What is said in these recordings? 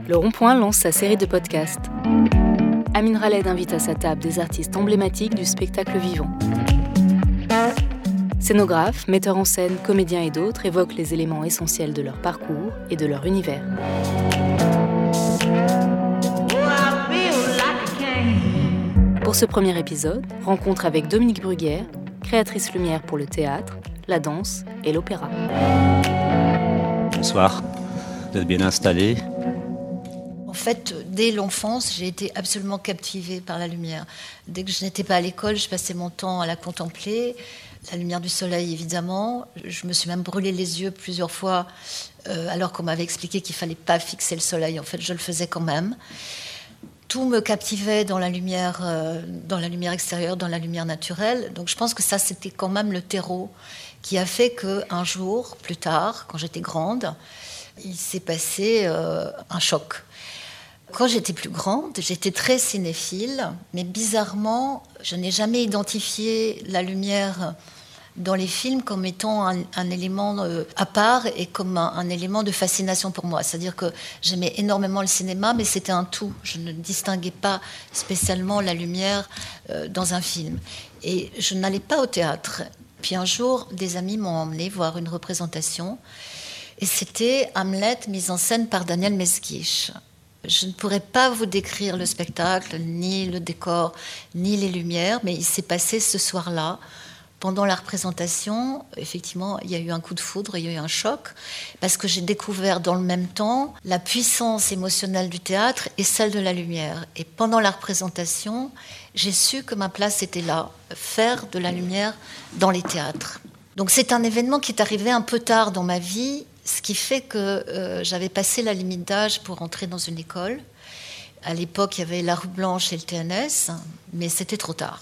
Le Rond-Point lance sa série de podcasts. Amin Raled invite à sa table des artistes emblématiques du spectacle vivant. Scénographes, metteurs en scène, comédiens et d'autres évoquent les éléments essentiels de leur parcours et de leur univers. Pour ce premier épisode, rencontre avec Dominique Bruguière, créatrice lumière pour le théâtre, la danse et l'opéra. Bonsoir, vous êtes bien installé. En fait, dès l'enfance, j'ai été absolument captivée par la lumière. Dès que je n'étais pas à l'école, je passais mon temps à la contempler. La lumière du soleil, évidemment. Je me suis même brûlé les yeux plusieurs fois, alors qu'on m'avait expliqué qu'il ne fallait pas fixer le soleil. En fait, je le faisais quand même. Tout me captivait dans la lumière extérieure, dans la lumière naturelle. Donc je pense que ça, c'était quand même le terreau qui a fait qu'un jour, plus tard, quand j'étais grande, il s'est passé un choc. Quand j'étais plus grande, j'étais très cinéphile, mais bizarrement, je n'ai jamais identifié la lumière dans les films comme étant un élément à part et comme un élément de fascination pour moi. C'est-à-dire que j'aimais énormément le cinéma, mais c'était un tout. Je ne distinguais pas spécialement la lumière dans un film. Et je n'allais pas au théâtre. Puis un jour, des amis m'ont emmené voir une représentation. Et c'était Hamlet, mise en scène par Daniel Mesguich. Je ne pourrais pas vous décrire le spectacle, ni le décor, ni les lumières, mais il s'est passé ce soir-là. Pendant la représentation, effectivement, il y a eu un coup de foudre, il y a eu un choc, parce que j'ai découvert dans le même temps la puissance émotionnelle du théâtre et celle de la lumière. Et pendant la représentation, j'ai su que ma place était là, faire de la lumière dans les théâtres. Donc c'est un événement qui est arrivé un peu tard dans ma vie, ce qui fait que j'avais passé la limite d'âge pour entrer dans une école. À l'époque, il y avait la Rue Blanche et le TNS, mais c'était trop tard.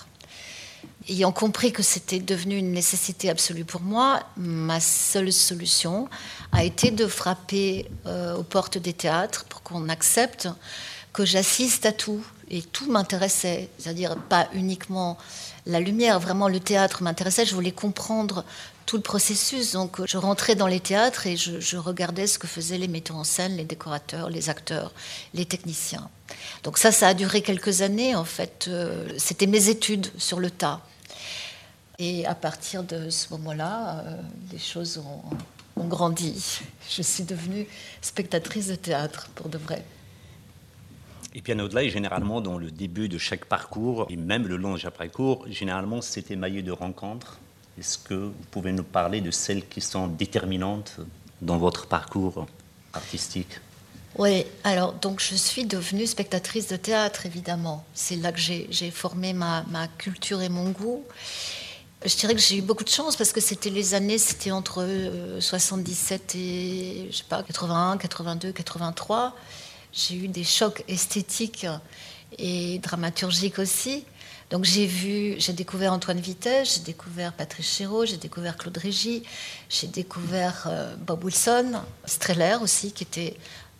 Ayant compris que c'était devenu une nécessité absolue pour moi, ma seule solution a été de frapper aux portes des théâtres pour qu'on accepte que j'assiste à tout. Et tout m'intéressait, c'est-à-dire pas uniquement la lumière, vraiment le théâtre m'intéressait, je voulais comprendre tout le processus. Donc je rentrais dans les théâtres et je regardais ce que faisaient les metteurs en scène, les décorateurs, les acteurs, les techniciens. Donc ça a duré quelques années en fait. C'était mes études sur le tas. Et à partir de ce moment-là, les choses ont grandi. Je suis devenue spectatrice de théâtre, pour de vrai. Et puis au-delà, et généralement dans le début de chaque parcours, et même le long de chaque parcours, généralement c'est émaillé de rencontres. Est-ce que vous pouvez nous parler de celles qui sont déterminantes dans votre parcours artistique ? Oui, alors donc je suis devenue spectatrice de théâtre, évidemment. C'est là que j'ai formé ma culture et mon goût. Je dirais que j'ai eu beaucoup de chance parce que c'était entre 77 et, 81, 82, 83. J'ai eu des chocs esthétiques et dramaturgiques aussi. Donc j'ai découvert Antoine Vitesse, j'ai découvert Patrice Chéreau, j'ai découvert Claude Régis, j'ai découvert Bob Wilson, Streller aussi, qui était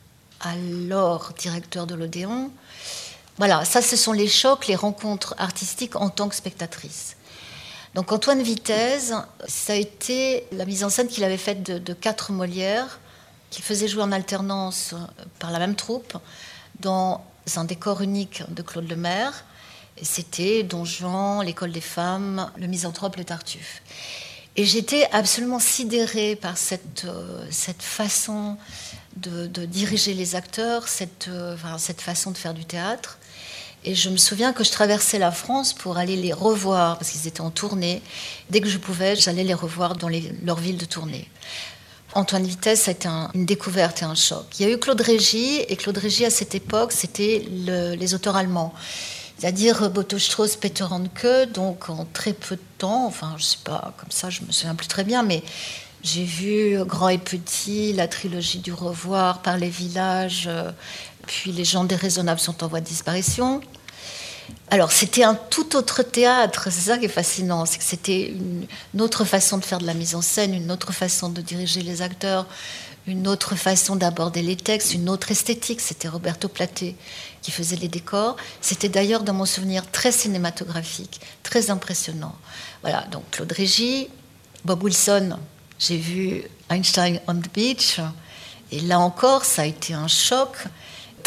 alors directeur de l'Odéon. Voilà, ça ce sont les chocs, les rencontres artistiques en tant que spectatrice. Donc Antoine Vitesse, ça a été la mise en scène qu'il avait faite de 4 Molières, qu'il faisait jouer en alternance par la même troupe, dans un décor unique de Claude Lemaire. Et c'était Don Juan, l'École des femmes, le Misanthrope, le Tartuffe. Et j'étais absolument sidérée par cette façon de diriger les acteurs, cette façon de faire du théâtre. Et je me souviens que je traversais la France pour aller les revoir, parce qu'ils étaient en tournée. Dès que je pouvais, j'allais les revoir dans leur ville de tournée. Antoine Vitesse, ça a été une découverte et un choc. Il y a eu Claude Régis, et Claude Régis, à cette époque, c'était les auteurs allemands. C'est-à-dire Boto Strauss, Peter Handke, donc en très peu de temps, enfin, je sais pas, comme ça, je me souviens plus très bien, mais j'ai vu Grand et Petit, la trilogie du Revoir, Par les villages, puis Les gens déraisonnables sont en voie de disparition. Alors, c'était un tout autre théâtre, c'est ça qui est fascinant, c'est que c'était une autre façon de faire de la mise en scène, une autre façon de diriger les acteurs, une autre façon d'aborder les textes, une autre esthétique. C'était Roberto Platé qui faisait les décors. C'était d'ailleurs, dans mon souvenir, très cinématographique, très impressionnant. Voilà, donc Claude Régis, Bob Wilson, j'ai vu Einstein on the Beach, et là encore, ça a été un choc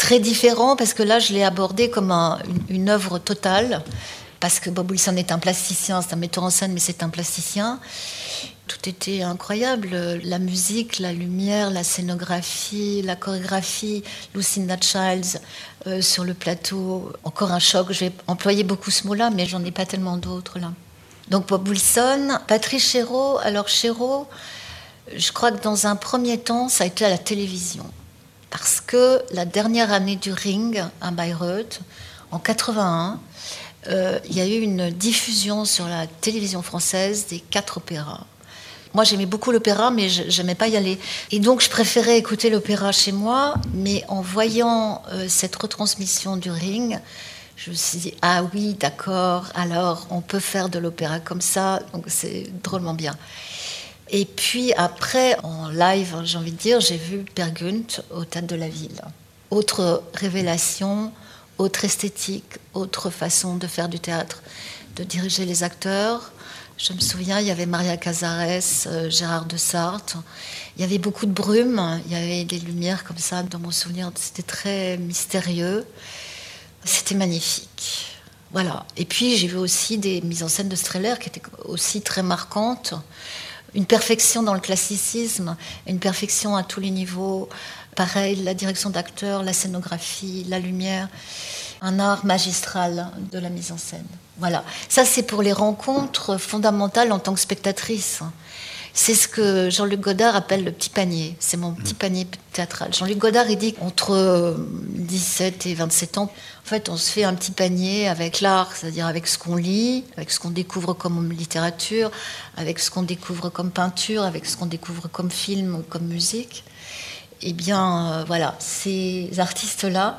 très différent parce que là, je l'ai abordé comme une œuvre totale. Parce que Bob Wilson est un plasticien, c'est un metteur en scène, mais c'est un plasticien. Tout était incroyable. La musique, la lumière, la scénographie, la chorégraphie, Lucinda Childs sur le plateau. Encore un choc. J'ai employé beaucoup ce mot-là, mais j'en ai pas tellement d'autres là. Donc Bob Wilson, Patrice Chéreau. Alors Chéreau, je crois que dans un premier temps, ça a été à la télévision. Parce que la dernière année du Ring à Bayreuth, en 81, il y a eu une diffusion sur la télévision française des 4 opéras. Moi, j'aimais beaucoup l'opéra, mais je n'aimais pas y aller. Et donc, je préférais écouter l'opéra chez moi, mais en voyant cette retransmission du Ring, je me suis dit, ah oui, d'accord, alors on peut faire de l'opéra comme ça, donc c'est drôlement bien. Et puis après, en live, j'ai envie de dire, j'ai vu Per Gynt au Théâtre de la Ville. Autre révélation, autre esthétique, autre façon de faire du théâtre, de diriger les acteurs. Je me souviens, il y avait Maria Cazares, Gérard de Sarthe. Il y avait beaucoup de brume, il y avait des lumières comme ça dans mon souvenir. C'était très mystérieux. C'était magnifique. Voilà. Et puis j'ai vu aussi des mises en scène de Strehler qui étaient aussi très marquantes. Une perfection dans le classicisme, une perfection à tous les niveaux. Pareil, la direction d'acteurs, la scénographie, la lumière, un art magistral de la mise en scène. Voilà. Ça, c'est pour les rencontres fondamentales en tant que spectatrice. C'est ce que Jean-Luc Godard appelle le petit panier. C'est mon petit panier théâtral. Jean-Luc Godard, il dit qu'entre 17 et 27 ans, en fait, on se fait un petit panier avec l'art, c'est-à-dire avec ce qu'on lit, avec ce qu'on découvre comme littérature, avec ce qu'on découvre comme peinture, avec ce qu'on découvre comme film ou comme musique. Eh bien, voilà, ces artistes-là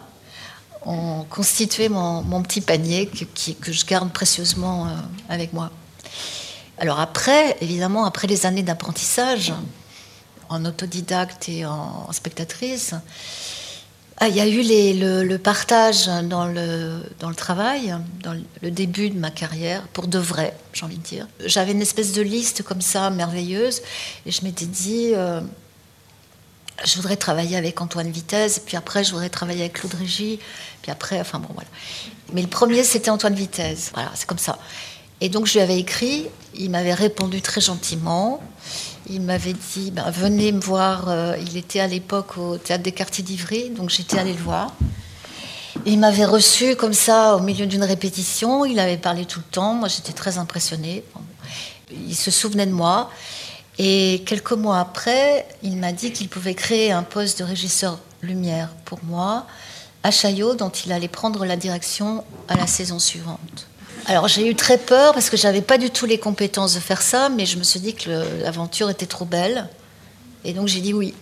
ont constitué mon petit panier que je garde précieusement avec moi. Alors après, évidemment, après les années d'apprentissage, en autodidacte et en spectatrice, il y a eu le partage dans le travail, dans le début de ma carrière, pour de vrai, j'ai envie de dire. J'avais une espèce de liste comme ça, merveilleuse, et je m'étais dit... je voudrais travailler avec Antoine Vitez, puis après je voudrais travailler avec Claude Régis, puis après, enfin bon, voilà. Mais le premier, c'était Antoine Vitez. Voilà, c'est comme ça. Et donc je lui avais écrit, il m'avait répondu très gentiment. Il m'avait dit, venez me voir. Il était à l'époque au Théâtre des Quartiers d'Ivry, donc j'étais allée le voir. Et il m'avait reçu comme ça au milieu d'une répétition. Il avait parlé tout le temps. Moi, j'étais très impressionnée. Il se souvenait de moi. Et quelques mois après, il m'a dit qu'il pouvait créer un poste de régisseur lumière pour moi à Chaillot, dont il allait prendre la direction à la saison suivante. Alors j'ai eu très peur parce que je n'avais pas du tout les compétences de faire ça, mais je me suis dit que l'aventure était trop belle. Et donc j'ai dit oui.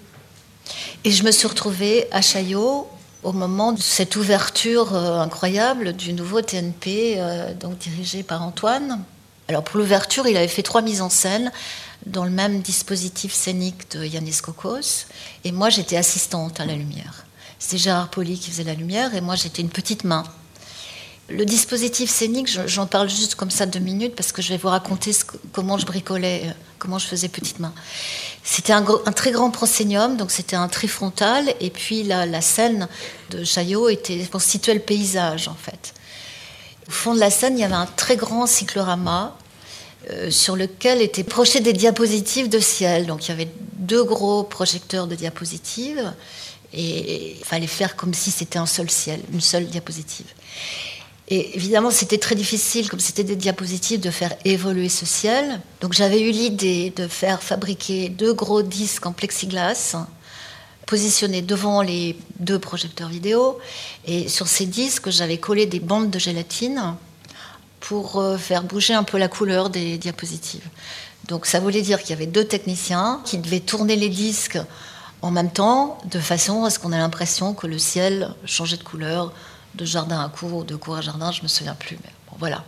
Et je me suis retrouvée à Chaillot au moment de cette ouverture incroyable du nouveau TNP, donc dirigé par Antoine. Alors pour l'ouverture, il avait fait 3 mises en scène dans le même dispositif scénique de Yannis Kokos. Et moi, j'étais assistante à la lumière. C'était Gérard Poli qui faisait la lumière et moi, j'étais une petite main. Le dispositif scénique, j'en parle juste comme ça 2 minutes parce que je vais vous raconter comment je bricolais, comment je faisais petite main. C'était un très grand proscénium, donc c'était un trifrontal, et puis la scène de Chaillot constituait le paysage, en fait. Au fond de la scène, il y avait un très grand cyclorama sur lequel étaient projetées des diapositives de ciel. Donc il y avait 2 gros projecteurs de diapositives, et il fallait faire comme si c'était un seul ciel, une seule diapositive. Et évidemment, c'était très difficile, comme c'était des diapositives, de faire évoluer ce ciel. Donc j'avais eu l'idée de faire fabriquer 2 gros disques en plexiglas, positionnés devant les 2 projecteurs vidéo. Et sur ces disques, j'avais collé des bandes de gélatine pour faire bouger un peu la couleur des diapositives. Donc ça voulait dire qu'il y avait 2 techniciens qui devaient tourner les disques en même temps, de façon à ce qu'on ait l'impression que le ciel changeait de couleur, de jardin à cour, de cour à jardin, je ne me souviens plus, mais bon, voilà.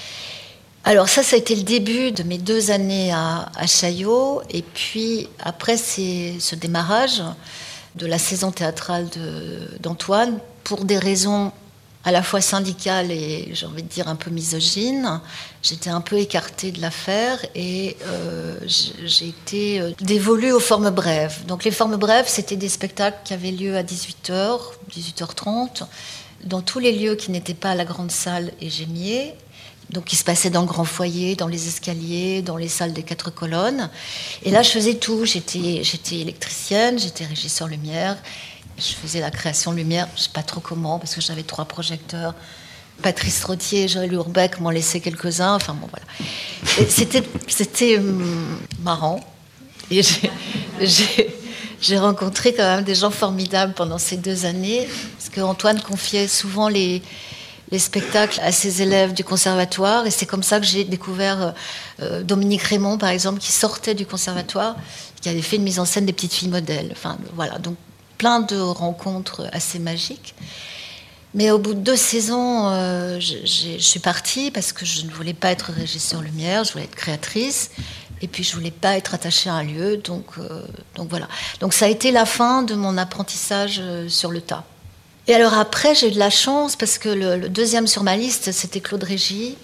Alors ça a été le début de mes 2 années à Chaillot, et puis après c'est ce démarrage de la saison théâtrale d'Antoine, pour des raisons à la fois syndicale et, j'ai envie de dire, un peu misogyne. J'étais un peu écartée de l'affaire et j'ai été dévolue aux formes brèves. Donc les formes brèves, c'était des spectacles qui avaient lieu à 18h, 18h30, dans tous les lieux qui n'étaient pas à la grande salle et Gémier. Donc qui se passaient dans le grand foyer, dans les escaliers, dans les salles des 4 colonnes. Et là, je faisais tout. J'étais électricienne, j'étais régisseur lumière. Je faisais la création lumière, je ne sais pas trop comment, parce que j'avais 3 projecteurs. Patrice Trottier et Joël Urbeck m'en laissaient quelques-uns. Enfin bon, voilà. Et c'était marrant. Et j'ai rencontré quand même des gens formidables pendant ces 2 années, parce qu'Antoine confiait souvent les spectacles à ses élèves du conservatoire, et c'est comme ça que j'ai découvert Dominique Raymond, par exemple, qui sortait du conservatoire, qui avait fait une mise en scène des petites filles modèles. Enfin, voilà, donc plein de rencontres assez magiques. Mais au bout de 2 saisons, je suis partie parce que je ne voulais pas être régisseur lumière, je voulais être créatrice, et puis je ne voulais pas être attachée à un lieu, donc voilà. Donc ça a été la fin de mon apprentissage sur le tas. Et alors après, j'ai eu de la chance parce que le deuxième sur ma liste, c'était Claude Régis.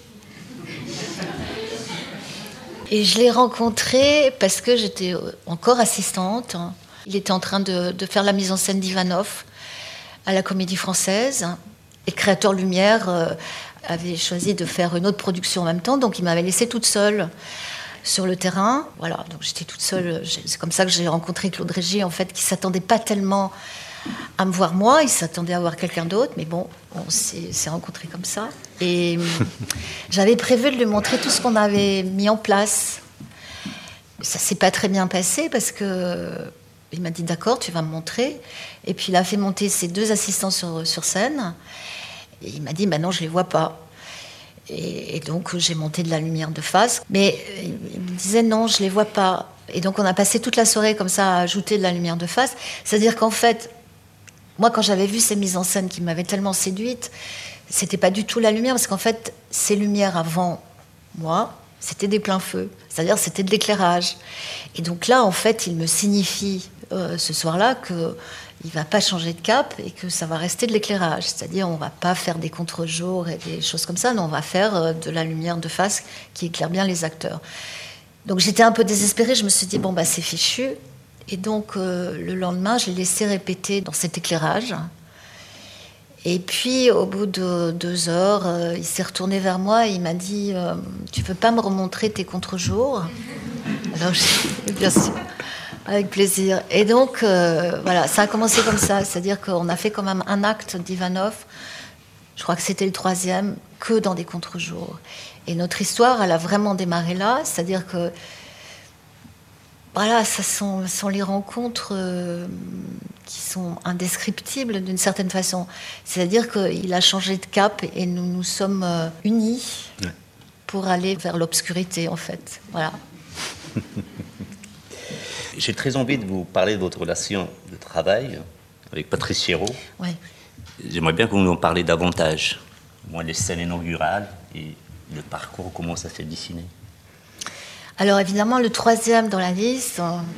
Et je l'ai rencontré parce que j'étais encore assistante. Il était en train de faire la mise en scène d'Ivanov à la Comédie Française. Et Créateur Lumière avait choisi de faire une autre production en même temps, donc il m'avait laissée toute seule sur le terrain. Voilà, donc j'étais toute seule. C'est comme ça que j'ai rencontré Claude Régis, en fait, qui ne s'attendait pas tellement à me voir moi, il s'attendait à voir quelqu'un d'autre, mais bon, on s'est rencontrés comme ça. Et j'avais prévu de lui montrer tout ce qu'on avait mis en place. Ça s'est pas très bien passé parce que il m'a dit d'accord, tu vas me montrer. Et puis il a fait monter ses 2 assistants sur scène. Et il m'a dit, non, je les vois pas. Et donc j'ai monté de la lumière de face. Mais il me disait, non, je les vois pas. Et donc on a passé toute la soirée comme ça à ajouter de la lumière de face. C'est-à-dire qu'en fait, moi, quand j'avais vu ces mises en scène qui m'avaient tellement séduite, c'était pas du tout la lumière, parce qu'en fait, ces lumières avant moi, c'était des pleins feux. C'est-à-dire, c'était de l'éclairage. Et donc là, en fait, il me signifie ce soir-là qu'il va pas changer de cap et que ça va rester de l'éclairage. C'est-à-dire, on va pas faire des contre-jours et des choses comme ça, non, on va faire de la lumière de face qui éclaire bien les acteurs. Donc j'étais un peu désespérée, je me suis dit, c'est fichu. Et donc, le lendemain, je l'ai laissé répéter dans cet éclairage. Et puis, au bout de 2 heures, il s'est retourné vers moi et il m'a dit « Tu ne veux pas me remontrer tes contre-jours ?» Alors, j'ai dit « Bien sûr, avec plaisir. » Et donc, voilà, ça a commencé comme ça. C'est-à-dire qu'on a fait quand même un acte d'Ivanov, je crois que c'était le 3e, que dans des contre-jours. Et notre histoire, elle a vraiment démarré là. C'est-à-dire que voilà, ça sont les rencontres qui sont indescriptibles d'une certaine façon. C'est-à-dire qu'il a changé de cap et nous nous sommes unis pour aller vers l'obscurité, en fait. Voilà. J'ai très envie de vous parler de votre relation de travail avec Patrice Chéreau. Ouais. J'aimerais bien que vous nous en parliez davantage. Moi, les scènes inaugurales et le parcours, comment ça s'est dessiné. Alors évidemment, le 3e dans la liste,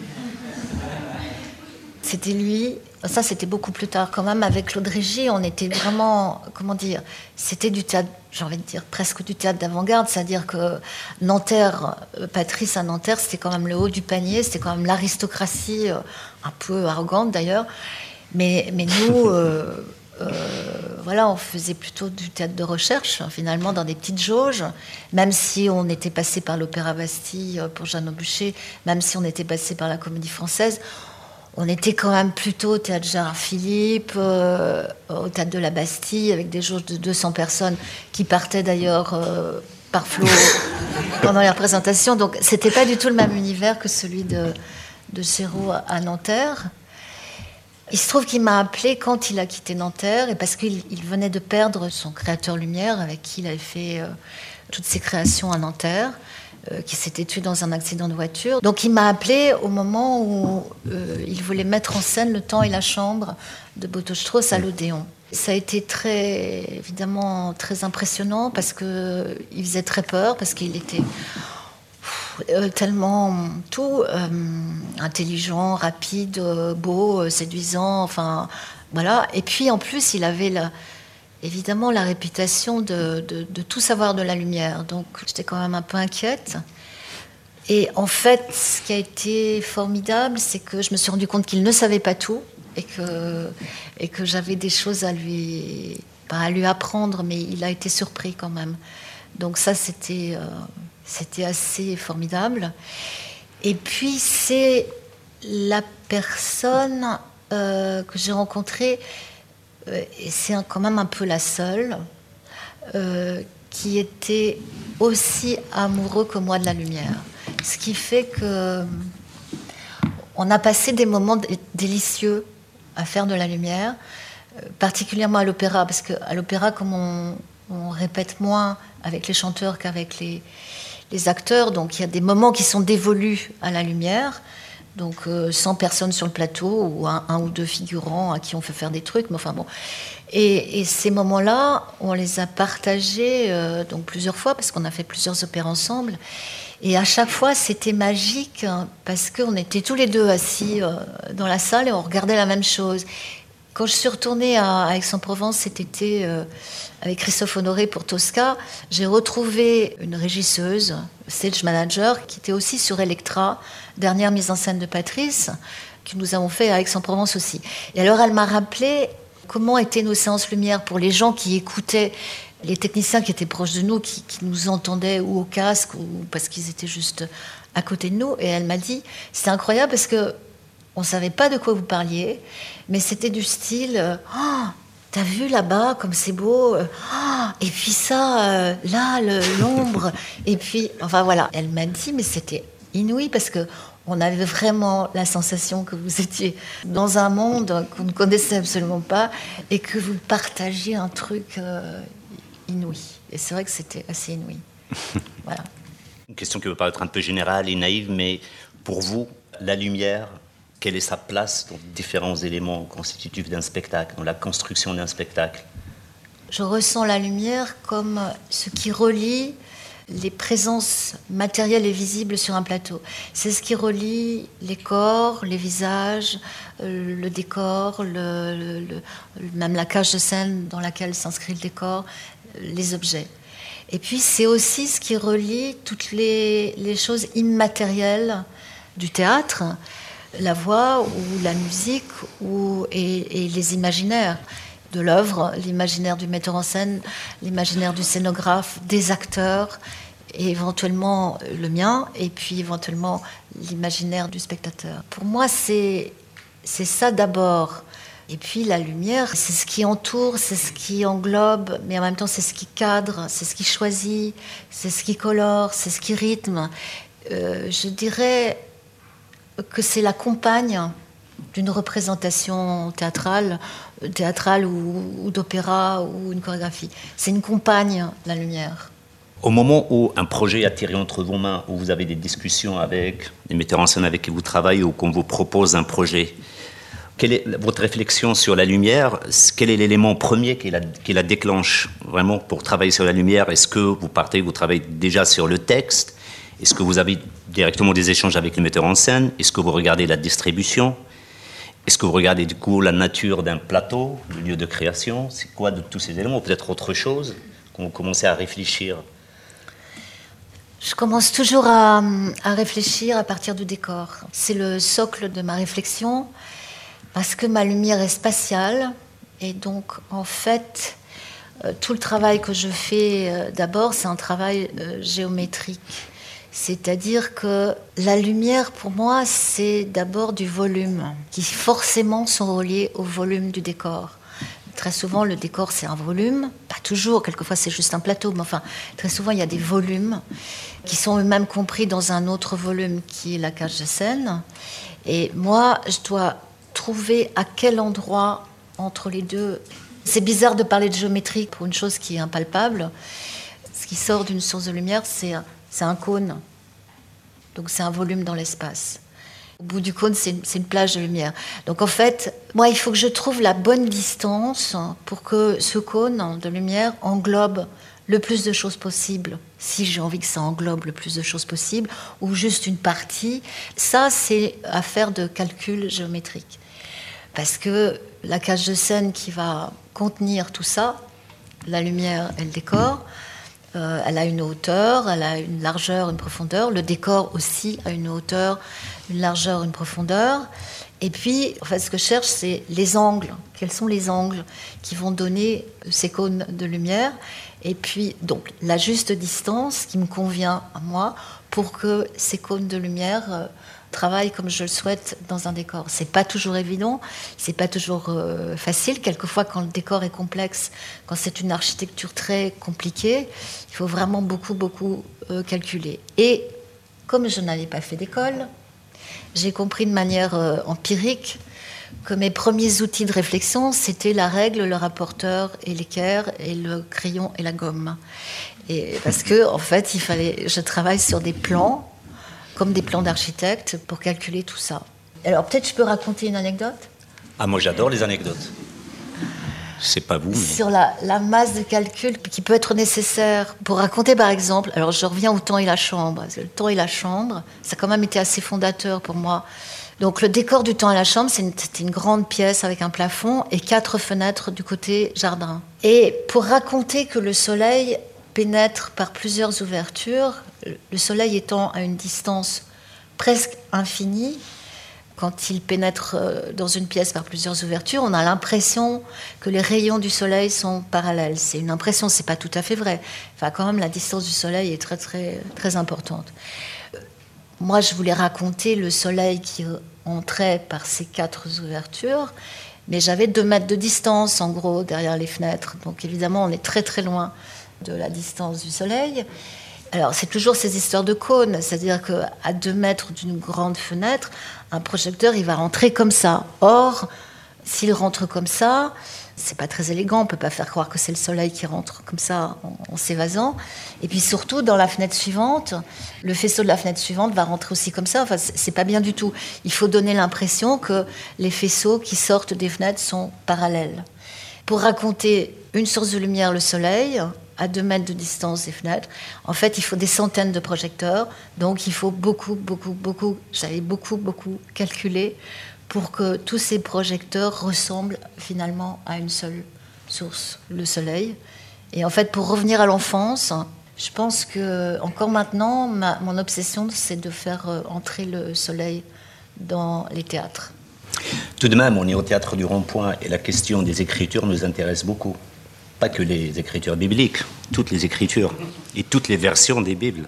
c'était lui. Ça, c'était beaucoup plus tard quand même. Avec Claude Régis, on était vraiment, comment dire, c'était du théâtre, j'ai envie de dire, presque du théâtre d'avant-garde. C'est-à-dire que Nanterre, Patrice à Nanterre, c'était quand même le haut du panier, c'était quand même l'aristocratie, un peu arrogante d'ailleurs. Mais nous... voilà, on faisait plutôt du théâtre de recherche, finalement, dans des petites jauges, même si on était passé par l'Opéra Bastille pour Jeannot Bûcher, même si on était passé par la Comédie Française, on était quand même plutôt au théâtre Gérard Philippe, au théâtre de la Bastille, avec des jauges de 200 personnes qui partaient d'ailleurs par flot pendant les représentations. Donc, c'était pas du tout le même univers que celui de Chéreau à Nanterre. Il se trouve qu'il m'a appelé quand il a quitté Nanterre, et parce qu'il venait de perdre son créateur lumière avec qui il avait fait toutes ses créations à Nanterre, qui s'était tué dans un accident de voiture. Donc il m'a appelé au moment où il voulait mettre en scène Le Temps et la Chambre de Boto-Strauss à l'Odéon. Ça a été évidemment très impressionnant parce qu'il faisait très peur, parce qu'il était... tellement tout intelligent, rapide, beau, séduisant, enfin voilà. Et puis en plus il avait évidemment la réputation de tout savoir de la lumière. Donc j'étais quand même un peu inquiète. Et en fait, ce qui a été formidable, c'est que je me suis rendu compte qu'il ne savait pas tout et que j'avais des choses à lui apprendre, mais il a été surpris quand même. Donc ça, c'était assez formidable. Et puis, c'est la personne que j'ai rencontrée, et c'est quand même un peu la seule, qui était aussi amoureux que moi de la lumière. Ce qui fait que on a passé des moments délicieux à faire de la lumière, particulièrement à l'opéra, parce qu'à l'opéra, comme on répète moins avec les chanteurs qu'avec les acteurs, donc il y a des moments qui sont dévolus à la lumière, donc 100 personnes sur le plateau, ou un ou deux figurants à qui on fait faire des trucs, mais enfin bon. Et ces moments-là, on les a partagés donc plusieurs fois, parce qu'on a fait plusieurs opéras ensemble. Et à chaque fois, c'était magique, hein, parce qu'on était tous les deux assis dans la salle et on regardait la même chose. Quand je suis retournée à Aix-en-Provence cet été avec Christophe Honoré pour Tosca, j'ai retrouvé une régisseuse, stage manager, qui était aussi sur Electra, dernière mise en scène de Patrice, que nous avons fait à Aix-en-Provence aussi. Et alors, elle m'a rappelé comment étaient nos séances lumière pour les gens qui écoutaient, les techniciens qui étaient proches de nous, qui nous entendaient ou au casque, ou parce qu'ils étaient juste à côté de nous. Et elle m'a dit, c'était incroyable parce que on ne savait pas de quoi vous parliez, mais c'était du style oh, t'as vu là-bas comme c'est beau oh, et puis ça, là, l'ombre. Et puis, enfin voilà, elle m'a dit, mais c'était inouï parce que on avait vraiment la sensation que vous étiez dans un monde qu'on ne connaissait absolument pas et que vous partagiez un truc inouï. Et c'est vrai que c'était assez inouï. Voilà. Une question qui peut paraître un peu générale et naïve, mais pour vous, la lumière, quelle est sa place dans différents éléments constitutifs d'un spectacle, dans la construction d'un spectacle? Je ressens la lumière comme ce qui relie les présences matérielles et visibles sur un plateau. C'est ce qui relie les corps, les visages, le décor, même la cage de scène dans laquelle s'inscrit le décor, les objets. Et puis c'est aussi ce qui relie toutes les choses immatérielles du théâtre, la voix ou la musique et les imaginaires de l'œuvre, l'imaginaire du metteur en scène, l'imaginaire du scénographe, des acteurs, et éventuellement le mien, et puis éventuellement l'imaginaire du spectateur. Pour moi, c'est ça d'abord. Et puis la lumière, c'est ce qui entoure, c'est ce qui englobe, mais en même temps c'est ce qui cadre, c'est ce qui choisit, c'est ce qui colore, c'est ce qui rythme. Je dirais que c'est la compagne d'une représentation théâtrale ou d'opéra ou une chorégraphie. C'est une compagne, la lumière. Au moment où un projet est atterri entre vos mains, où vous avez des discussions avec les metteurs en scène avec qui vous travaillez ou qu'on vous propose un projet, quelle est votre réflexion sur la lumière? Quel est l'élément premier qui la déclenche vraiment pour travailler sur la lumière? Est-ce que vous travaillez déjà sur le texte? Est-ce que vous avez directement des échanges avec le metteur en scène? Est-ce que vous regardez la distribution? Est-ce que vous regardez du coup la nature d'un plateau, le lieu de création? C'est quoi de tous ces éléments? Peut-être autre chose quand vous commencez à réfléchir? Je commence toujours à réfléchir à partir du décor. C'est le socle de ma réflexion parce que ma lumière est spatiale et donc en fait tout le travail que je fais d'abord c'est un travail géométrique. C'est-à-dire que la lumière, pour moi, c'est d'abord du volume, qui forcément sont reliés au volume du décor. Très souvent, le décor, c'est un volume. Pas toujours, quelquefois, c'est juste un plateau. Mais enfin, très souvent, il y a des volumes qui sont eux-mêmes compris dans un autre volume qui est la cage de scène. Et moi, je dois trouver à quel endroit, entre les deux... C'est bizarre de parler de géométrie pour une chose qui est impalpable. Ce qui sort d'une source de lumière, c'est un cône. Donc c'est un volume dans l'espace. Au bout du cône, c'est une plage de lumière. Donc en fait, moi, il faut que je trouve la bonne distance pour que ce cône de lumière englobe le plus de choses possible. Si j'ai envie que ça englobe le plus de choses possible, ou juste une partie, ça, c'est affaire de calcul géométrique. Parce que la cage de scène qui va contenir tout ça, la lumière et le décor. Elle a une hauteur, elle a une largeur, une profondeur. Le décor aussi a une hauteur, une largeur, une profondeur. Et puis, en fait, ce que je cherche, c'est les angles. Quels sont les angles qui vont donner ces cônes de lumière? Et puis, donc, la juste distance qui me convient à moi pour que ces cônes de lumière travaillent comme je le souhaite dans un décor. C'est pas toujours évident, c'est pas toujours facile. Quelquefois, quand le décor est complexe, quand c'est une architecture très compliquée, il faut vraiment beaucoup calculer. Et comme je n'avais pas fait d'école, j'ai compris de manière empirique que mes premiers outils de réflexion, c'était la règle, le rapporteur et l'équerre et le crayon et la gomme. Et parce que, en fait, je travaille sur des plans, comme des plans d'architecte, pour calculer tout ça. Alors, peut-être je peux raconter une anecdote ? Ah, moi j'adore les anecdotes. C'est pas vous, mais... Sur la masse de calcul qui peut être nécessaire pour raconter, par exemple, alors je reviens au temps et la chambre. Le temps et la chambre, ça a quand même été assez fondateur pour moi. Donc le décor du temps et la chambre, c'était une grande pièce avec un plafond et 4 fenêtres du côté jardin. Et pour raconter que le soleil pénètre par plusieurs ouvertures, le soleil étant à une distance presque infinie, quand il pénètre dans une pièce par plusieurs ouvertures, on a l'impression que les rayons du soleil sont parallèles. C'est une impression, c'est pas tout à fait vrai. Enfin, quand même, la distance du soleil est très importante. Moi, je voulais raconter le soleil qui entrait par ces 4 ouvertures, mais j'avais 2 mètres de distance, en gros, derrière les fenêtres. Donc, évidemment, on est très loin de la distance du soleil. Alors, c'est toujours ces histoires de cônes, c'est-à-dire qu'à 2 mètres d'une grande fenêtre, un projecteur, il va rentrer comme ça. Or, s'il rentre comme ça, c'est pas très élégant, on peut pas faire croire que c'est le soleil qui rentre comme ça en s'évasant. Et puis surtout, dans la fenêtre suivante, le faisceau de la fenêtre suivante va rentrer aussi comme ça. Enfin, c'est pas bien du tout. Il faut donner l'impression que les faisceaux qui sortent des fenêtres sont parallèles. Pour raconter une source de lumière, le soleil, à 2 mètres de distance des fenêtres, en fait, il faut des centaines de projecteurs. Donc, il faut j'avais beaucoup calculé pour que tous ces projecteurs ressemblent finalement à une seule source, le soleil. Et en fait, pour revenir à l'enfance, je pense que encore maintenant, mon obsession, c'est de faire entrer le soleil dans les théâtres. Tout de même, on est au théâtre du Rond-Point et la question des écritures nous intéresse beaucoup. Pas que les écritures bibliques, toutes les écritures et toutes les versions des Bibles.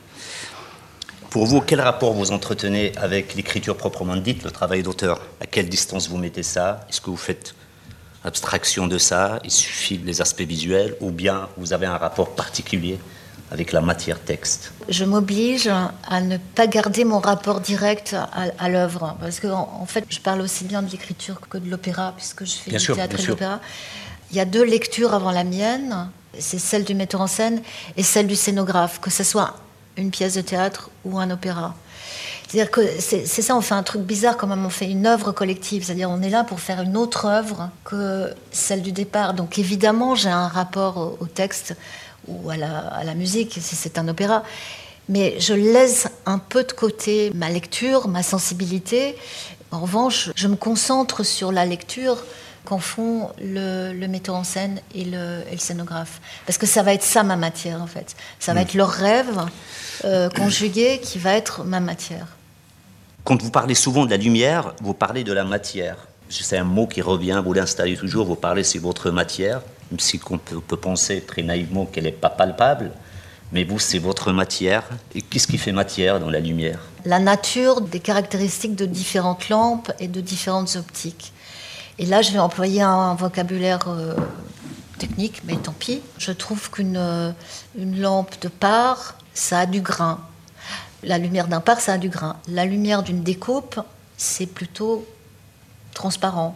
Pour vous, quel rapport vous entretenez avec l'écriture proprement dite, le travail d'auteur? À quelle distance vous mettez ça? Est-ce que vous faites abstraction de ça? Il suffit des aspects visuels? Ou bien vous avez un rapport particulier avec la matière texte? Je m'oblige à ne pas garder mon rapport direct à l'œuvre. Parce qu'en fait, je parle aussi bien de l'écriture que de l'opéra, puisque je fais du théâtre et de l'opéra. Il y a 2 lectures avant la mienne, c'est celle du metteur en scène et celle du scénographe, que ce soit une pièce de théâtre ou un opéra. C'est-à-dire que c'est ça, on fait un truc bizarre quand même, on fait une œuvre collective, c'est-à-dire on est là pour faire une autre œuvre que celle du départ. Donc évidemment, j'ai un rapport au texte ou à la musique, si c'est un opéra, mais je laisse un peu de côté ma lecture, ma sensibilité. En revanche, je me concentre sur la lecture qu'en font le metteur en scène et le scénographe. Parce que ça va être ça ma matière, en fait. Ça va être leur rêve conjugué qui va être ma matière. Quand vous parlez souvent de la lumière, vous parlez de la matière. C'est un mot qui revient, vous l'installez toujours, vous parlez sur votre matière, même si on peut penser très naïvement qu'elle n'est pas palpable, mais vous, c'est votre matière. Et qu'est-ce qui fait matière dans la lumière? La nature des caractéristiques de différentes lampes et de différentes optiques. Et là, je vais employer un vocabulaire technique, mais tant pis. Je trouve qu'une lampe de part, ça a du grain. La lumière d'un part, ça a du grain. La lumière d'une découpe, c'est plutôt transparent.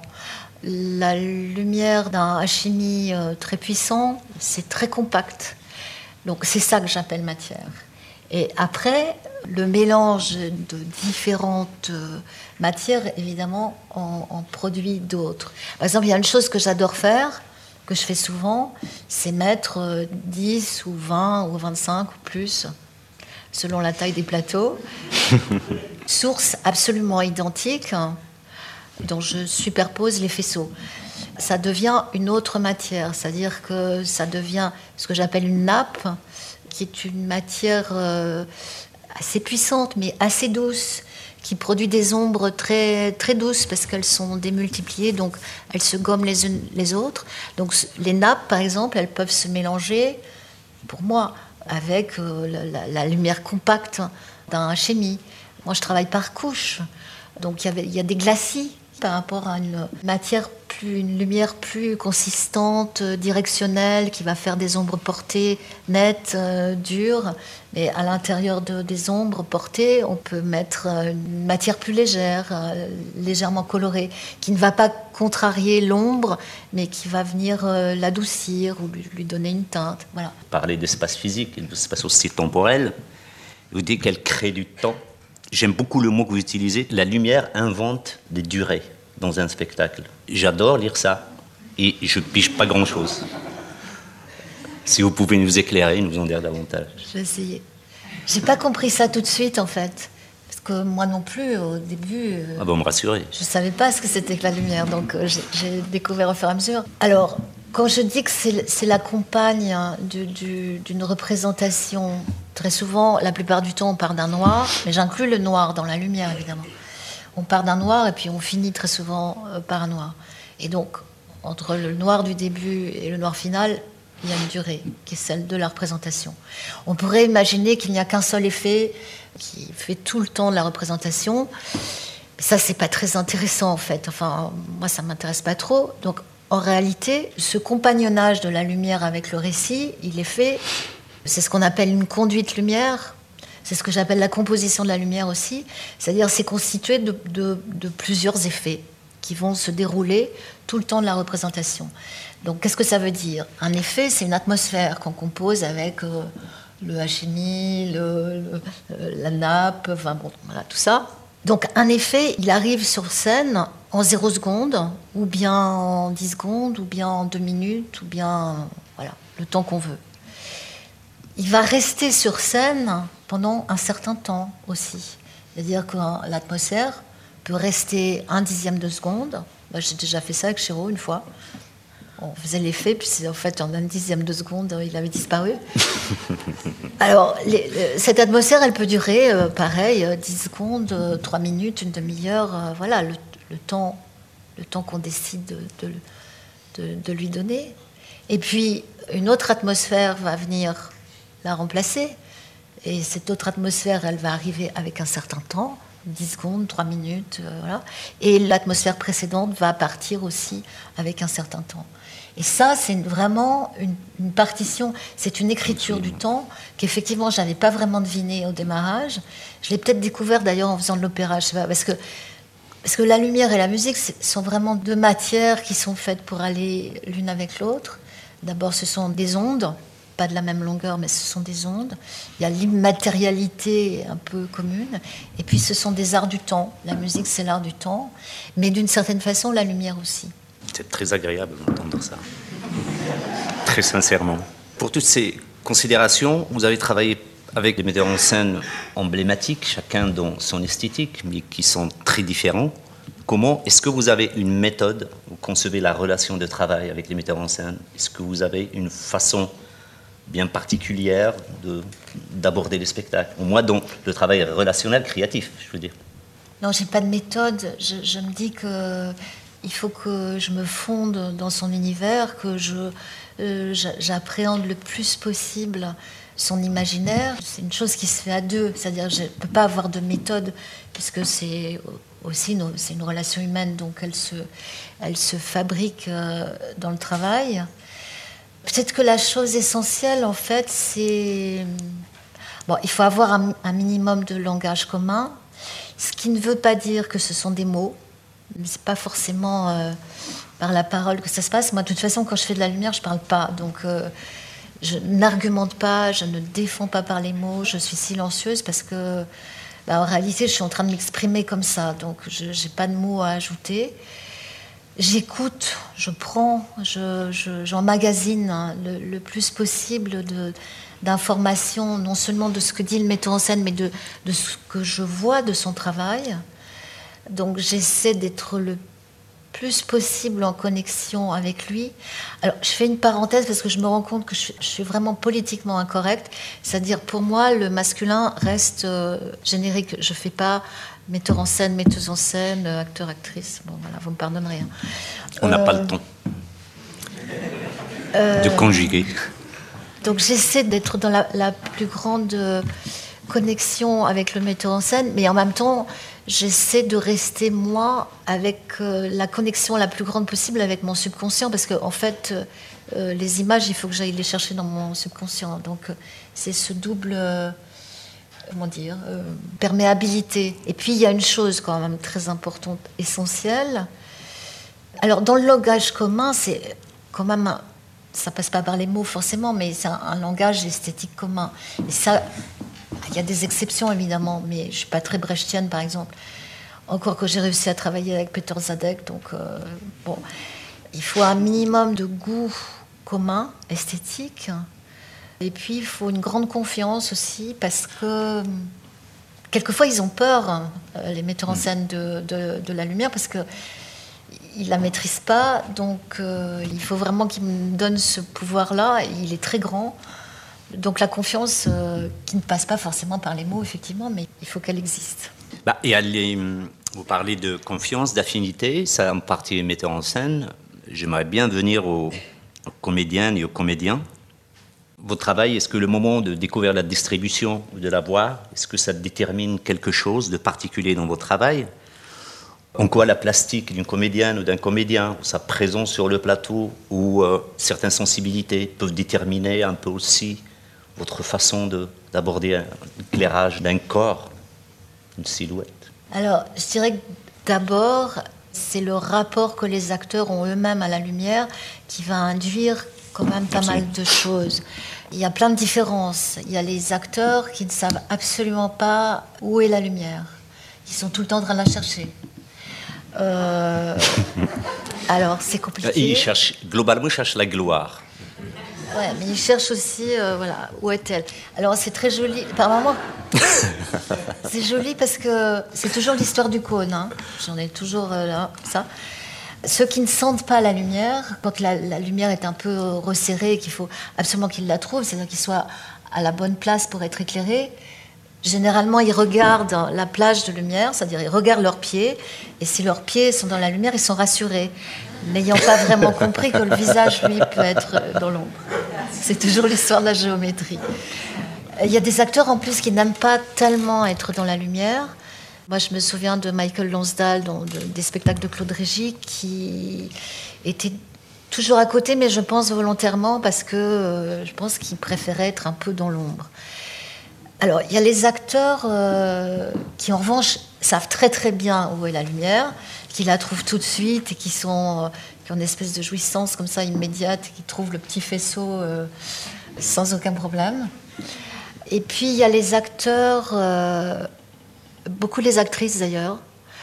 La lumière d'un hachimi très puissant, c'est très compact. Donc c'est ça que j'appelle matière. Et après, le mélange de différentes matières, évidemment, en produit d'autres. Par exemple, il y a une chose que j'adore faire, que je fais souvent, c'est mettre 10 ou 20 ou 25 ou plus, selon la taille des plateaux, sources absolument identiques dont je superpose les faisceaux. ça devient une autre matière. C'est-à-dire que ça devient ce que j'appelle une nappe, qui est une matière assez puissante, mais assez douce, qui produit des ombres très, très douces parce qu'elles sont démultipliées, donc elles se gomment les unes les autres. Donc les nappes, par exemple, elles peuvent se mélanger, pour moi, avec la lumière compacte d'un chémi. Moi, je travaille par couche, donc il y a des glacis par rapport à une lumière plus consistante, directionnelle, qui va faire des ombres portées nettes, dures. Mais à l'intérieur des ombres portées, on peut mettre une matière plus légère, légèrement colorée, qui ne va pas contrarier l'ombre, mais qui va venir l'adoucir ou lui donner une teinte. Voilà. Parler d'espace physique et d'espace aussi temporel, vous dites qu'elle crée du temps. J'aime beaucoup le mot que vous utilisez. La lumière invente des durées dans un spectacle. J'adore lire ça et je pige pas grand-chose. Si vous pouvez nous éclairer, nous en dire davantage. Je vais essayer. J'ai pas compris ça tout de suite, en fait. Parce que moi non plus, au début... Ah bon, me rassurer. Je savais pas ce que c'était que la lumière, donc j'ai découvert au fur et à mesure. Alors, quand je dis que c'est la compagne d'une représentation, très souvent, la plupart du temps, on part d'un noir, mais j'inclus le noir dans la lumière, évidemment. On part d'un noir et puis on finit très souvent par un noir. Et donc, entre le noir du début et le noir final, il y a une durée, qui est celle de la représentation. On pourrait imaginer qu'il n'y a qu'un seul effet qui fait tout le temps de la représentation. Ça, c'est pas très intéressant, en fait. Enfin, moi, ça m'intéresse pas trop. Donc, en réalité, ce compagnonnage de la lumière avec le récit, il est fait... C'est ce qu'on appelle une conduite lumière. C'est ce que j'appelle la composition de la lumière aussi. C'est-à-dire, c'est constitué de plusieurs effets qui vont se dérouler tout le temps de la représentation. Donc, qu'est-ce que ça veut dire ? Un effet, c'est une atmosphère qu'on compose avec le hachemi, la nappe, enfin bon, voilà, tout ça. Donc, un effet, il arrive sur scène en 0 seconde, ou bien en 10 secondes, ou bien en 2 minutes, ou bien, voilà, le temps qu'on veut. Il va rester sur scène pendant un certain temps aussi. C'est-à-dire que l'atmosphère peut rester 1/10 de seconde. J'ai déjà fait ça avec Chéreau une fois. On faisait l'effet, puis en fait, en 1/10 de seconde, il avait disparu. Alors, cette atmosphère, elle peut durer, pareil, 10 secondes, 3 minutes, une demi-heure, voilà, le temps qu'on décide de lui donner. Et puis, une autre atmosphère va venir la remplacer. Et cette autre atmosphère, elle va arriver avec un certain temps, 10 secondes, 3 minutes, voilà. Et l'atmosphère précédente va partir aussi avec un certain temps. Et ça, c'est vraiment une partition, c'est une écriture du temps qu'effectivement, je n'avais pas vraiment deviné au démarrage. Je l'ai peut-être découvert d'ailleurs en faisant de l'opéra, je sais pas, parce que la lumière et la musique sont vraiment deux matières qui sont faites pour aller l'une avec l'autre. D'abord, ce sont des ondes, pas de la même longueur, mais ce sont des ondes. Il y a l'immatérialité un peu commune. Et puis, ce sont des arts du temps. La musique, c'est l'art du temps. Mais d'une certaine façon, la lumière aussi. C'est très agréable d'entendre ça. Très sincèrement. Pour toutes ces considérations, vous avez travaillé avec des metteurs en scène emblématiques, chacun dans son esthétique, mais qui sont très différents. Comment est-ce que vous avez une méthode, vous concevez la relation de travail avec les metteurs en scène ? Est-ce que vous avez une façon bien particulière d'aborder les spectacles ? Moi, donc, le travail relationnel, créatif, je veux dire. Non, j'ai pas de méthode. Je me dis que il faut que je me fonde dans son univers, que j'appréhende le plus possible son imaginaire. C'est une chose qui se fait à deux, c'est-à-dire que je ne peux pas avoir de méthode, puisque c'est aussi c'est une relation humaine, donc elle se fabrique dans le travail. Peut-être que la chose essentielle, en fait, c'est... Bon, il faut avoir un minimum de langage commun, ce qui ne veut pas dire que ce sont des mots. Mais c'est pas forcément par la parole que ça se passe. Moi, de toute façon, quand je fais de la lumière, je parle pas. Donc, je n'argumente pas, je ne défends pas par les mots. Je suis silencieuse parce que, en réalité, je suis en train de m'exprimer comme ça. Donc, je n'ai pas de mots à ajouter. J'écoute, je prends, j'emmagasine le plus possible d'informations, non seulement de ce que dit le metteur en scène, mais de ce que je vois de son travail. Donc j'essaie d'être le plus possible en connexion avec lui. Alors, je fais une parenthèse parce que je me rends compte que je suis vraiment politiquement incorrecte. C'est-à-dire, pour moi, le masculin reste générique. Je ne fais pas metteur en scène, metteuse en scène, acteur, actrice. Bon, voilà, vous me pardonnerez. Hein. On n'a pas le temps de conjuguer. Donc, j'essaie d'être dans la plus grande connexion avec le metteur en scène, mais en même temps, j'essaie de rester, moi, avec la connexion la plus grande possible avec mon subconscient, parce qu'en fait, les images, il faut que j'aille les chercher dans mon subconscient. Donc, c'est ce double, perméabilité. Et puis, il y a une chose quand même très importante, essentielle. Alors, dans le langage commun, c'est quand même... Ça passe pas par les mots forcément, mais c'est un langage esthétique commun. Et ça, il y a des exceptions évidemment, mais je suis pas très brechtienne par exemple. Encore que j'ai réussi à travailler avec Peter Zadek, donc bon, il faut un minimum de goût commun, esthétique. Et puis il faut une grande confiance aussi, parce que quelquefois ils ont peur, les metteurs en scène de la lumière, parce que il la maîtrise pas, donc il faut vraiment qu'il me donne ce pouvoir-là. Il est très grand, donc la confiance qui ne passe pas forcément par les mots, effectivement, mais il faut qu'elle existe. Vous parlez de confiance, d'affinité, ça en partie metteur en scène. J'aimerais bien venir aux comédiennes et aux comédiens. Votre travail, est-ce que le moment de découvrir la distribution ou de la voir, est-ce que ça détermine quelque chose de particulier dans votre travail ? En quoi la plastique d'une comédienne ou d'un comédien, sa présence sur le plateau ou certaines sensibilités peuvent déterminer un peu aussi votre façon d'aborder un éclairage d'un corps, une silhouette? Alors, je dirais que d'abord, c'est le rapport que les acteurs ont eux-mêmes à la lumière qui va induire quand même pas mal de choses. Il y a plein de différences. Il y a les acteurs qui ne savent absolument pas où est la lumière. Ils sont tout le temps en train de la chercher. Alors, c'est compliqué. Globalement, ils cherchent la gloire. Ouais, mais ils cherchent aussi, voilà, où est-elle? Alors, c'est très joli. Par moments, c'est joli parce que c'est toujours l'histoire du cône. Hein. J'en ai toujours là, ça. Ceux qui ne sentent pas la lumière, quand la lumière est un peu resserrée, qu'il faut absolument qu'ils la trouvent, c'est-à-dire qu'ils soient à la bonne place pour être éclairés. Généralement, ils regardent la plage de lumière, c'est-à-dire ils regardent leurs pieds, et si leurs pieds sont dans la lumière, ils sont rassurés, n'ayant pas vraiment compris que le visage, lui, peut être dans l'ombre. C'est toujours l'histoire de la géométrie. Il y a des acteurs, en plus, qui n'aiment pas tellement être dans la lumière. Moi, je me souviens de Michael Lonsdale, des spectacles de Claude Régis, qui était toujours à côté, mais je pense volontairement, parce que je pense qu'il préférait être un peu dans l'ombre. Alors, il y a les acteurs qui, en revanche, savent très très bien où est la lumière, qui la trouvent tout de suite et qui ont une espèce de jouissance comme ça immédiate, et qui trouvent le petit faisceau sans aucun problème. Et puis, il y a les acteurs, beaucoup les actrices d'ailleurs,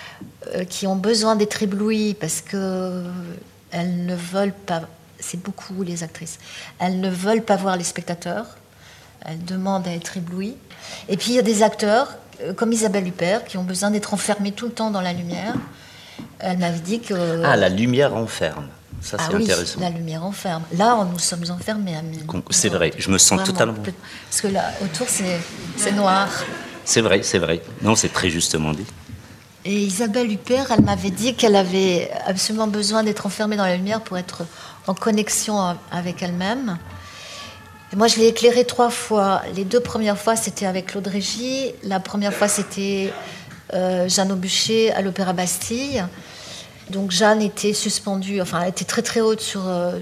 qui ont besoin d'être éblouies parce qu'elles ne veulent pas, c'est beaucoup les actrices, elles ne veulent pas voir les spectateurs. Elle demande à être éblouie. Et puis il y a des acteurs, comme Isabelle Huppert, qui ont besoin d'être enfermés tout le temps dans la lumière. Elle m'avait dit que... Ah, la lumière enferme. Ça, c'est intéressant. La lumière enferme. Là, nous sommes enfermés. C'est vrai, je me sens totalement... Parce que là, autour, c'est noir. C'est vrai. Non, c'est très justement dit. Et Isabelle Huppert, elle m'avait dit qu'elle avait absolument besoin d'être enfermée dans la lumière pour être en connexion avec elle-même. Et moi, je l'ai éclairée 3 fois. Les 2 premières fois, c'était avec Claude Régis. La première fois, c'était Jeanne Aubuchet à l'Opéra Bastille. Donc Jeanne était suspendue, enfin elle était très très haute sur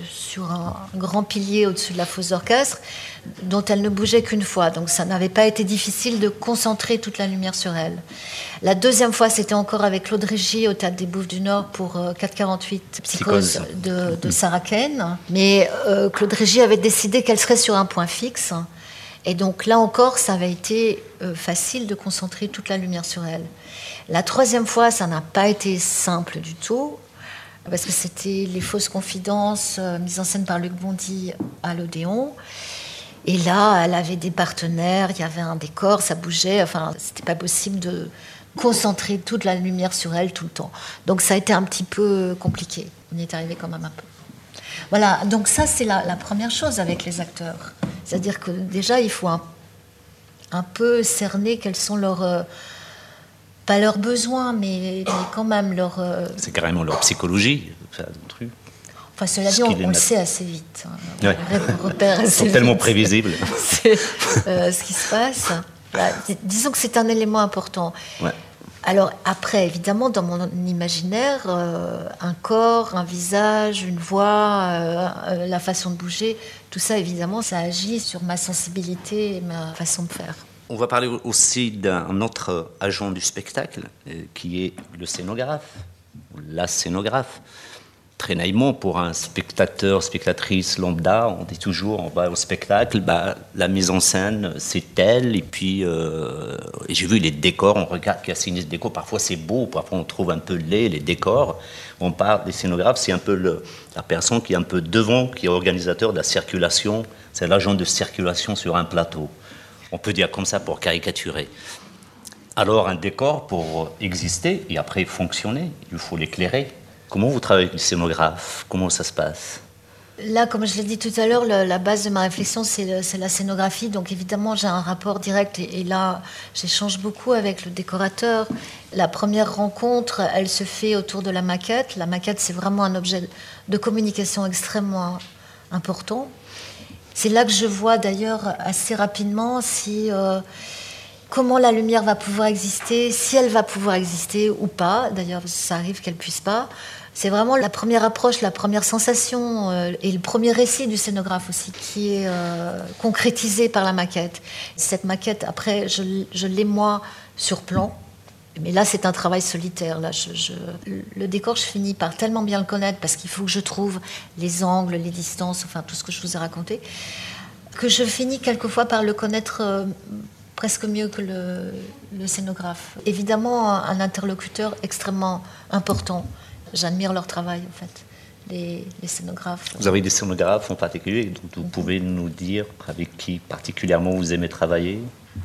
un grand pilier au-dessus de la fosse d'orchestre, dont elle ne bougeait qu'une fois. Donc ça n'avait pas été difficile de concentrer toute la lumière sur elle. La deuxième fois, c'était encore avec Claude Régis au Théâtre des Bouffes du Nord pour 448 Psychose de Sarah Kane. Mais Claude Régis avait décidé qu'elle serait sur un point fixe. Et donc là encore, ça avait été facile de concentrer toute la lumière sur elle. La troisième fois, ça n'a pas été simple du tout, parce que c'était Les Fausses Confidences, mise en scène par Luc Bondy à l'Odéon. Et là, elle avait des partenaires, il y avait un décor, ça bougeait, enfin, c'était pas possible de concentrer toute la lumière sur elle tout le temps. Donc ça a été un petit peu compliqué. On y est arrivé quand même un peu. Voilà, donc ça c'est la première chose avec les acteurs. C'est-à-dire que déjà il faut un peu cerner quels sont leurs... pas leurs besoins, mais quand même leurs... C'est carrément leur psychologie, ça, le truc. Enfin, cela dit, on le sait assez vite. Hein. Ouais. On repère assez Ils sont tellement vite. prévisibles. C'est ce qui se passe. Voilà. Disons que c'est un élément important. Ouais. Alors après, évidemment, dans mon imaginaire, un corps, un visage, une voix, la façon de bouger, tout ça, évidemment, ça agit sur ma sensibilité et ma façon de faire. On va parler aussi d'un autre agent du spectacle, qui est le scénographe, ou la scénographe. Très naïvement, pour un spectateur, spectatrice lambda, on dit toujours, on va au spectacle, la mise en scène, c'est telle, et puis j'ai vu les décors, on regarde qu'il y a sinistre décor, parfois c'est beau, parfois on trouve un peu laid les décors. On parle des scénographes, c'est un peu la personne qui est un peu devant, qui est organisateur de la circulation, c'est l'agent de circulation sur un plateau. On peut dire comme ça pour caricaturer. Alors un décor, pour exister et après fonctionner, il faut l'éclairer. Comment vous travaillez avec le scénographe? Comment ça se passe? Là, comme je l'ai dit tout à l'heure, la base de ma réflexion, c'est la scénographie. Donc évidemment, j'ai un rapport direct. Et là, j'échange beaucoup avec le décorateur. La première rencontre, elle se fait autour de la maquette. La maquette, c'est vraiment un objet de communication extrêmement important. C'est là que je vois d'ailleurs assez rapidement comment la lumière va pouvoir exister, si elle va pouvoir exister ou pas. D'ailleurs, ça arrive qu'elle puisse pas. C'est vraiment la première approche, la première sensation et le premier récit du scénographe aussi qui est concrétisé par la maquette. Cette maquette, après, je l'ai moi sur plan. Mais là, c'est un travail solitaire. Là, le décor, je finis par tellement bien le connaître parce qu'il faut que je trouve les angles, les distances, enfin tout ce que je vous ai raconté, que je finis quelquefois par le connaître presque mieux que le scénographe. Évidemment, un interlocuteur extrêmement important. J'admire leur travail, en fait, les scénographes. Vous avez des scénographes en particulier, donc vous pouvez nous dire avec qui particulièrement vous aimez travailler?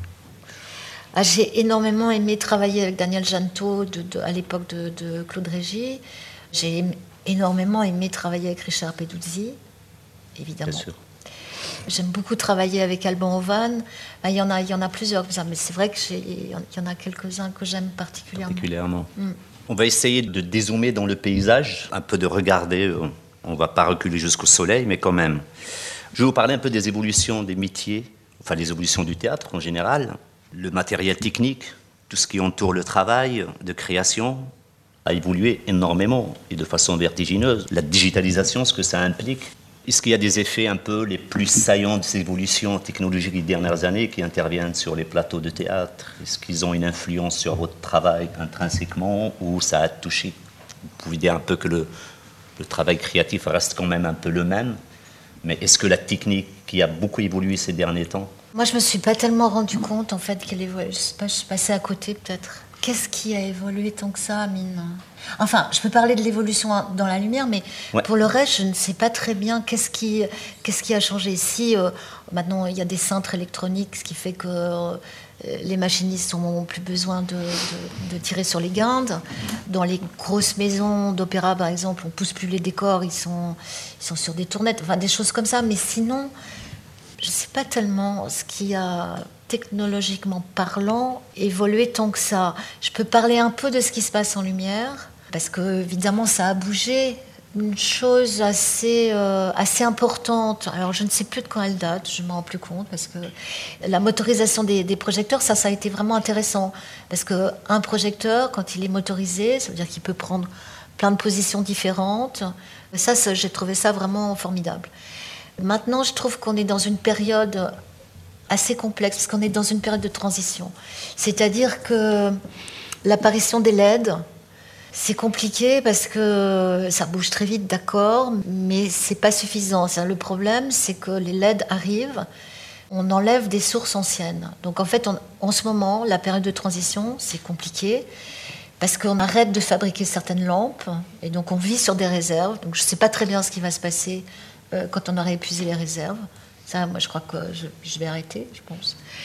J'ai énormément aimé travailler avec Daniel Jeantot à l'époque de Claude Régis. J'ai énormément aimé travailler avec Richard Peduzzi, évidemment. Bien sûr. J'aime beaucoup travailler avec Alban Ovan. Il y en a plusieurs, mais c'est vrai qu'il y en a quelques-uns que j'aime particulièrement. On va essayer de dézoomer dans le paysage, un peu de regarder. On ne va pas reculer jusqu'au soleil, mais quand même. Je vais vous parler un peu des évolutions des métiers, enfin les évolutions du théâtre en général. Le matériel technique, tout ce qui entoure le travail de création, a évolué énormément et de façon vertigineuse. La digitalisation, ce que ça implique. Est-ce qu'il y a des effets un peu les plus saillants de ces évolutions technologiques des dernières années qui interviennent sur les plateaux de théâtre? Est-ce qu'ils ont une influence sur votre travail intrinsèquement ou ça a touché? Vous pouvez dire un peu que le travail créatif reste quand même un peu le même, mais est-ce que la technique qui a beaucoup évolué ces derniers temps? Moi, je ne me suis pas tellement rendu compte, en fait, qu'elle évolue. Je sais pas, je suis passée à côté, peut-être. Qu'est-ce qui a évolué tant que ça, Amine? Enfin, je peux parler de l'évolution dans la lumière, mais ouais. Pour le reste, je ne sais pas très bien qu'est-ce qui a changé. Si maintenant, il y a des cintres électroniques, ce qui fait que les machinistes n'ont plus besoin de tirer sur les guindes. Dans les grosses maisons d'opéra, par exemple, on ne pousse plus les décors, ils sont sur des tournettes, enfin des choses comme ça. Mais sinon, je ne sais pas tellement ce qui a, technologiquement parlant, évolué tant que ça. Je peux parler un peu de ce qui se passe en lumière, parce que évidemment ça a bougé. Une chose assez importante, alors je ne sais plus de quand elle date, je ne m'en rends plus compte, parce que la motorisation des projecteurs, ça a été vraiment intéressant. Parce qu'un projecteur, quand il est motorisé, ça veut dire qu'il peut prendre plein de positions différentes. Ça, j'ai trouvé ça vraiment formidable. Maintenant, je trouve qu'on est dans une période assez complexe, parce qu'on est dans une période de transition. C'est-à-dire que l'apparition des LED, c'est compliqué parce que ça bouge très vite, d'accord, mais c'est pas suffisant. Le problème, c'est que les LED arrivent, on enlève des sources anciennes. Donc en fait, en ce moment, la période de transition, c'est compliqué parce qu'on arrête de fabriquer certaines lampes et donc on vit sur des réserves. Donc je sais pas très bien ce qui va se passer quand on aura épuisé les réserves. Ça, moi, je crois que je vais arrêter, je pense.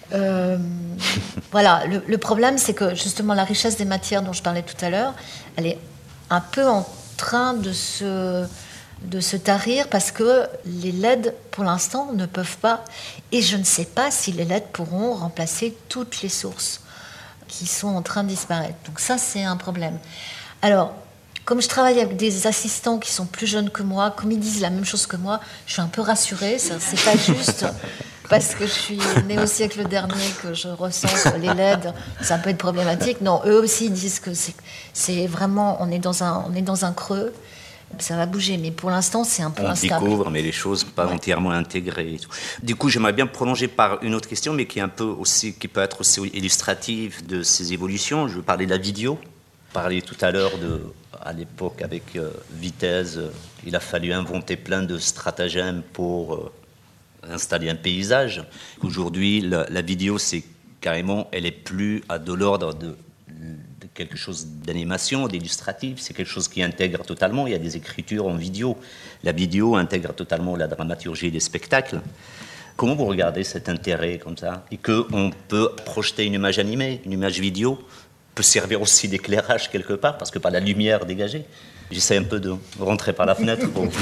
Voilà, le problème, c'est que justement la richesse des matières dont je parlais tout à l'heure, elle est un peu en train de se tarir parce que les LED, pour l'instant, ne peuvent pas. Et je ne sais pas si les LED pourront remplacer toutes les sources qui sont en train de disparaître. Donc ça, c'est un problème. Alors, comme je travaille avec des assistants qui sont plus jeunes que moi, comme ils disent la même chose que moi, je suis un peu rassurée. C'est pas juste parce que je suis née au siècle dernier que je ressens que les LED, ça peut être problématique. Non, eux aussi ils disent que c'est vraiment, on est dans un creux. Ça va bouger, mais pour l'instant, c'est un peu instable. On découvre, mais les choses pas entièrement intégrées. Et tout. Du coup, j'aimerais bien prolonger par une autre question, mais qui peut être aussi illustrative de ces évolutions. Je veux parler de la vidéo. Parlais tout à l'heure à l'époque avec Vitesse, il a fallu inventer plein de stratagèmes pour installer un paysage. Aujourd'hui, la vidéo, c'est carrément, elle est plus de l'ordre de quelque chose d'animation, d'illustratif. C'est quelque chose qui intègre totalement. Il y a des écritures en vidéo. La vidéo intègre totalement la dramaturgie des spectacles. Comment vous regardez cet intérêt comme ça? Et qu'on peut projeter une image animée, une image vidéo peut servir aussi d'éclairage quelque part, parce que par la lumière dégagée. J'essaie un peu de rentrer par la fenêtre pour vous.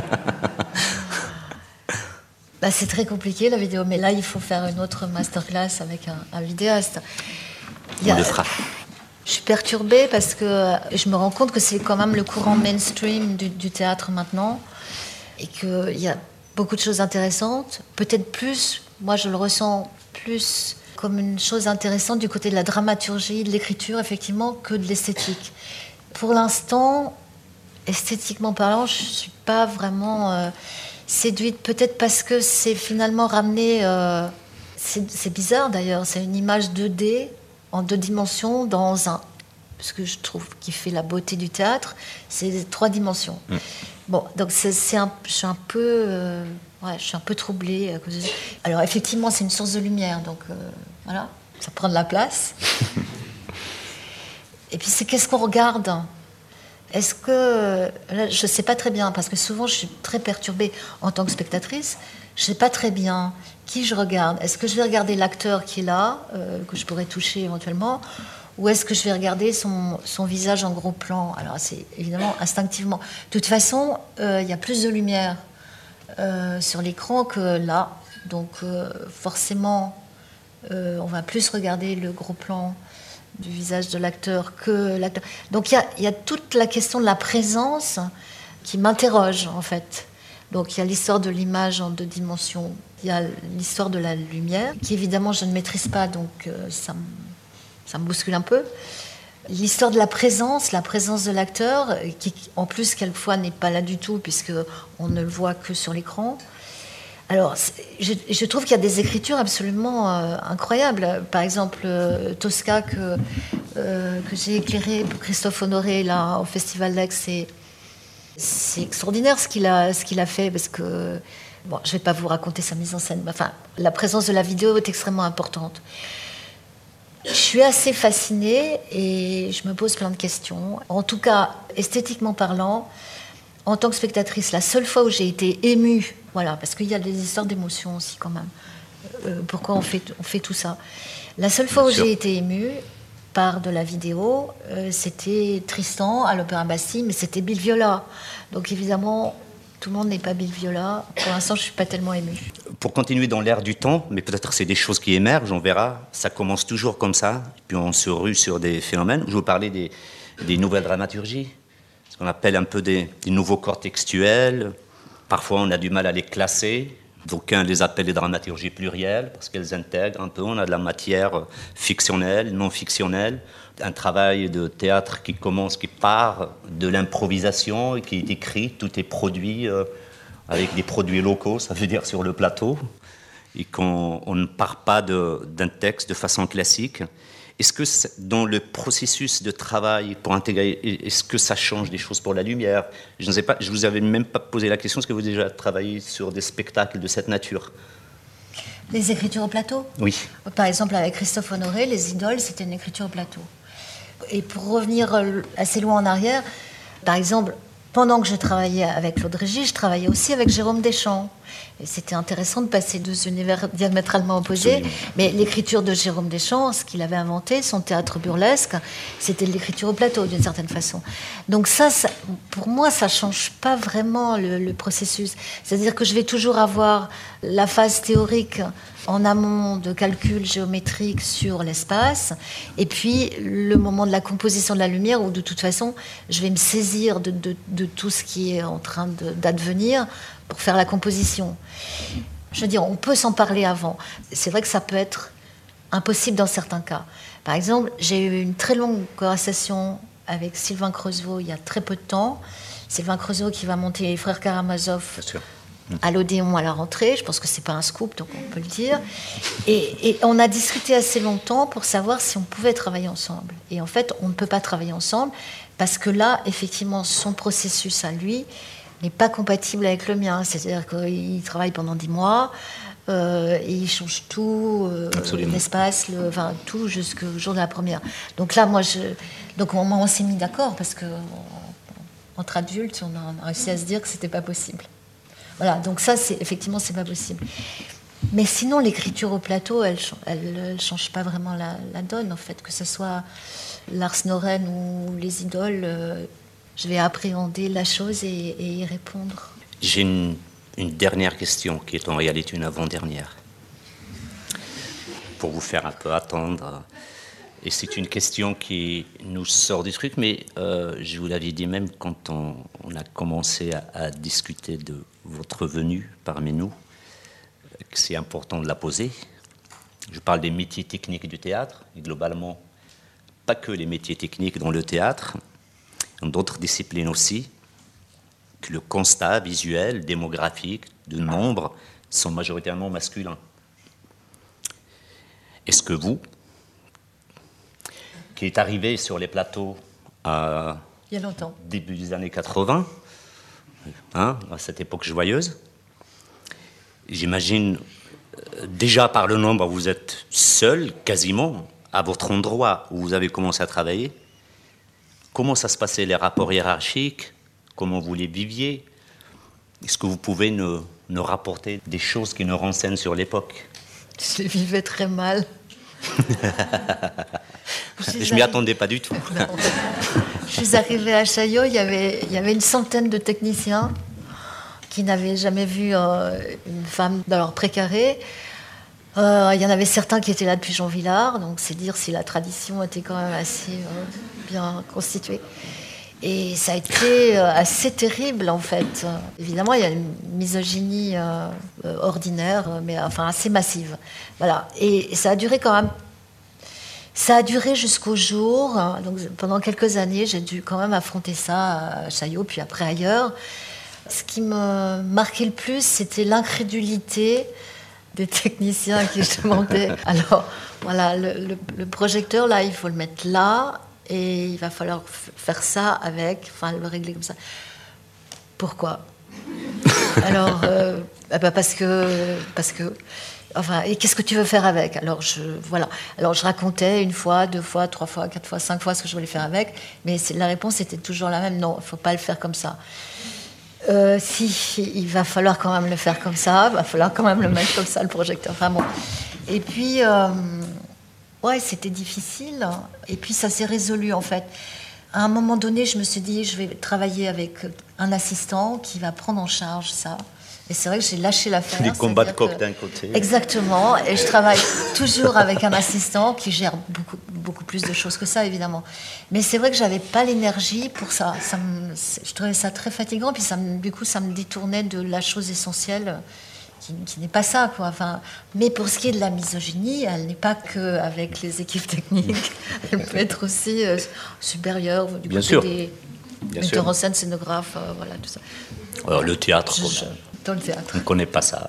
C'est très compliqué la vidéo, mais là il faut faire une autre masterclass avec un vidéaste. On le fera. Je suis perturbée parce que je me rends compte que c'est quand même le courant mainstream du théâtre maintenant et qu'il y a beaucoup de choses intéressantes, peut-être plus, moi je le ressens plus comme une chose intéressante du côté de la dramaturgie, de l'écriture effectivement, que de l'esthétique. Pour l'instant, esthétiquement parlant, je ne suis pas vraiment séduite, peut-être parce que c'est finalement ramené, c'est bizarre d'ailleurs, c'est une image 2D en 2 dimensions dans ce que je trouve qui fait la beauté du théâtre, c'est 3 dimensions. Bon, donc je suis un peu troublée à cause de ça. Alors effectivement, c'est une source de lumière, donc voilà, ça prend de la place. Et puis c'est qu'est-ce qu'on regarde? Est-ce que là, je sais pas très bien, parce que souvent je suis très perturbée en tant que spectatrice. Je sais pas très bien qui je regarde. Est-ce que je vais regarder l'acteur qui est là, que je pourrais toucher éventuellement, ou est-ce que je vais regarder son visage en gros plan? Alors c'est évidemment instinctivement. De toute façon, il y a plus de lumière sur l'écran que là, donc forcément, on va plus regarder le gros plan du visage de l'acteur que l'acteur. Donc il y a toute la question de la présence qui m'interroge en fait. Donc il y a l'histoire de l'image en 2 dimensions, il y a l'histoire de la lumière, qui évidemment je ne maîtrise pas, donc ça me bouscule un peu. L'histoire de la présence de l'acteur, qui en plus quelquefois n'est pas là du tout, puisqu'on ne le voit que sur l'écran. Alors je trouve qu'il y a des écritures absolument incroyables. Par exemple, Tosca, que j'ai éclairé pour Christophe Honoré là, au Festival d'Aix, c'est extraordinaire ce qu'il a fait, parce que bon, je ne vais pas vous raconter sa mise en scène, mais enfin, la présence de la vidéo est extrêmement importante. Je suis assez fascinée et je me pose plein de questions. En tout cas, esthétiquement parlant, en tant que spectatrice, la seule fois où j'ai été émue, voilà, parce qu'il y a des histoires d'émotions aussi quand même. Pourquoi on fait tout ça? La seule fois où j'ai été émue par de la vidéo, c'était Tristan à l'Opéra Bastille, mais c'était Bill Viola. Donc évidemment, tout le monde n'est pas Bill Viola. Pour l'instant, je ne suis pas tellement émue. Pour continuer dans l'air du temps, mais peut-être c'est des choses qui émergent, on verra. Ça commence toujours comme ça, puis on se rue sur des phénomènes. Je vous parlais des nouvelles dramaturgies, ce qu'on appelle un peu des nouveaux corps textuels. Parfois, on a du mal à les classer. D'aucuns les appellent des dramaturgies plurielles parce qu'elles intègrent un peu. On a de la matière fictionnelle, non fictionnelle. Un travail de théâtre qui part de l'improvisation et qui est écrit. Tout est produit avec des produits locaux, ça veut dire sur le plateau. Et qu'on ne part pas d'un texte de façon classique. Est-ce que dans le processus de travail pour intégrer, est-ce que ça change des choses pour la lumière? Je ne sais pas, je vous avais même pas posé la question, est-ce que vous avez déjà travaillé sur des spectacles de cette nature? Les écritures au plateau? Oui. Par exemple, avec Christophe Honoré, Les Idoles, c'était une écriture au plateau. Et pour revenir assez loin en arrière, par exemple, pendant que je travaillais avec Claude Régis, je travaillais aussi avec Jérôme Deschamps. Et c'était intéressant de passer deux univers diamétralement opposés. Absolument. Mais l'écriture de Jérôme Deschamps, ce qu'il avait inventé, son théâtre burlesque, c'était de l'écriture au plateau, d'une certaine façon. Donc ça, pour moi, ça ne change pas vraiment le processus. C'est-à-dire que je vais toujours avoir la phase théorique en amont de calcul géométrique sur l'espace, et puis le moment de la composition de la lumière, où de toute façon, je vais me saisir de tout ce qui est en train d'advenir pour faire la composition. Je veux dire, on peut s'en parler avant. C'est vrai que ça peut être impossible dans certains cas. Par exemple, j'ai eu une très longue conversation avec Sylvain Creusot il y a très peu de temps. Sylvain Creusot qui va monter les frères Karamazov à l'Odéon à la rentrée. Je pense que c'est pas un scoop, donc on peut le dire. Et on a discuté assez longtemps pour savoir si on pouvait travailler ensemble. Et en fait, on ne peut pas travailler ensemble parce que là, effectivement, son processus à lui n'est pas compatible avec le mien. C'est-à-dire qu'il travaille pendant 10 mois, et il change tout, l'espace, enfin, tout jusqu'au jour de la première. Donc là, on s'est mis d'accord parce que entre adultes, on a réussi à se dire que c'était pas possible. Voilà, donc ça, effectivement, c'est pas possible. Mais sinon, l'écriture au plateau, elle change pas vraiment la donne, en fait, que ce soit Lars Noren ou les idoles. Je vais appréhender la chose et y répondre. J'ai une dernière question qui est en réalité une avant-dernière. Pour vous faire un peu attendre. Et c'est une question qui nous sort du truc, mais je vous l'avais dit même quand on a commencé à discuter de votre venue parmi nous, que c'est important de la poser. Je parle des métiers techniques du théâtre, et globalement, pas que les métiers techniques dans le théâtre, dans d'autres disciplines aussi, que le constat visuel, démographique, de nombre, sont majoritairement masculins. Est-ce que vous, qui êtes arrivé sur les plateaux il y a longtemps, début des années 80, à cette époque joyeuse, j'imagine, déjà par le nombre, vous êtes seul, quasiment, à votre endroit où vous avez commencé à travailler. Comment ça se passait, les rapports hiérarchiques? Comment vous les viviez? Est-ce que vous pouvez nous rapporter des choses qui nous renseignent sur l'époque? Je les vivais très mal. Je ne m'y attendais pas du tout. Non. Je suis arrivée à Chaillot, il y avait une centaine de techniciens qui n'avaient jamais vu une femme dans leur précaré. Il y en avait certains qui étaient là depuis Jean Vilar, donc c'est dire si la tradition était quand même assez bien constituée. Et ça a été assez terrible, en fait. Évidemment, il y a une misogynie ordinaire, mais enfin assez massive. Voilà. Et ça a duré quand même. Ça a duré jusqu'au jour. Donc, pendant quelques années, j'ai dû quand même affronter ça à Chaillot, puis après ailleurs. Ce qui me marquait le plus, c'était l'incrédulité des techniciens à qui je demandais. Alors, voilà, le projecteur, là, il faut le mettre là. Et il va falloir faire ça enfin le régler comme ça. Pourquoi? Alors, parce que, enfin, et qu'est-ce que tu veux faire avec? Alors je racontais 1 fois, 2 fois, 3 fois, 4 fois, 5 fois ce que je voulais faire avec, mais la réponse était toujours la même. Non, il ne faut pas le faire comme ça. Il va falloir quand même le faire comme ça, il va falloir quand même le mettre comme ça, le projecteur. Enfin bon. Et puis... ouais, c'était difficile. Et puis ça s'est résolu en fait. À un moment donné, je me suis dit, je vais travailler avec un assistant qui va prendre en charge ça. Et c'est vrai que j'ai lâché l'affaire. Les combats de coq d'un côté. Exactement. Et je travaille toujours avec un assistant qui gère beaucoup plus de choses que ça, évidemment. Mais c'est vrai que j'avais pas l'énergie pour ça. Je trouvais ça très fatigant. Puis du coup, ça me détournait de la chose essentielle. Qui n'est pas ça, quoi. Enfin, mais pour ce qui est de la misogynie, elle n'est pas qu'avec les équipes techniques. Elle peut être aussi supérieure du Bien côté sûr. des metteurs en scène, scénographes, voilà, tout ça. Alors, le théâtre, dans le théâtre. on ne connaît pas ça.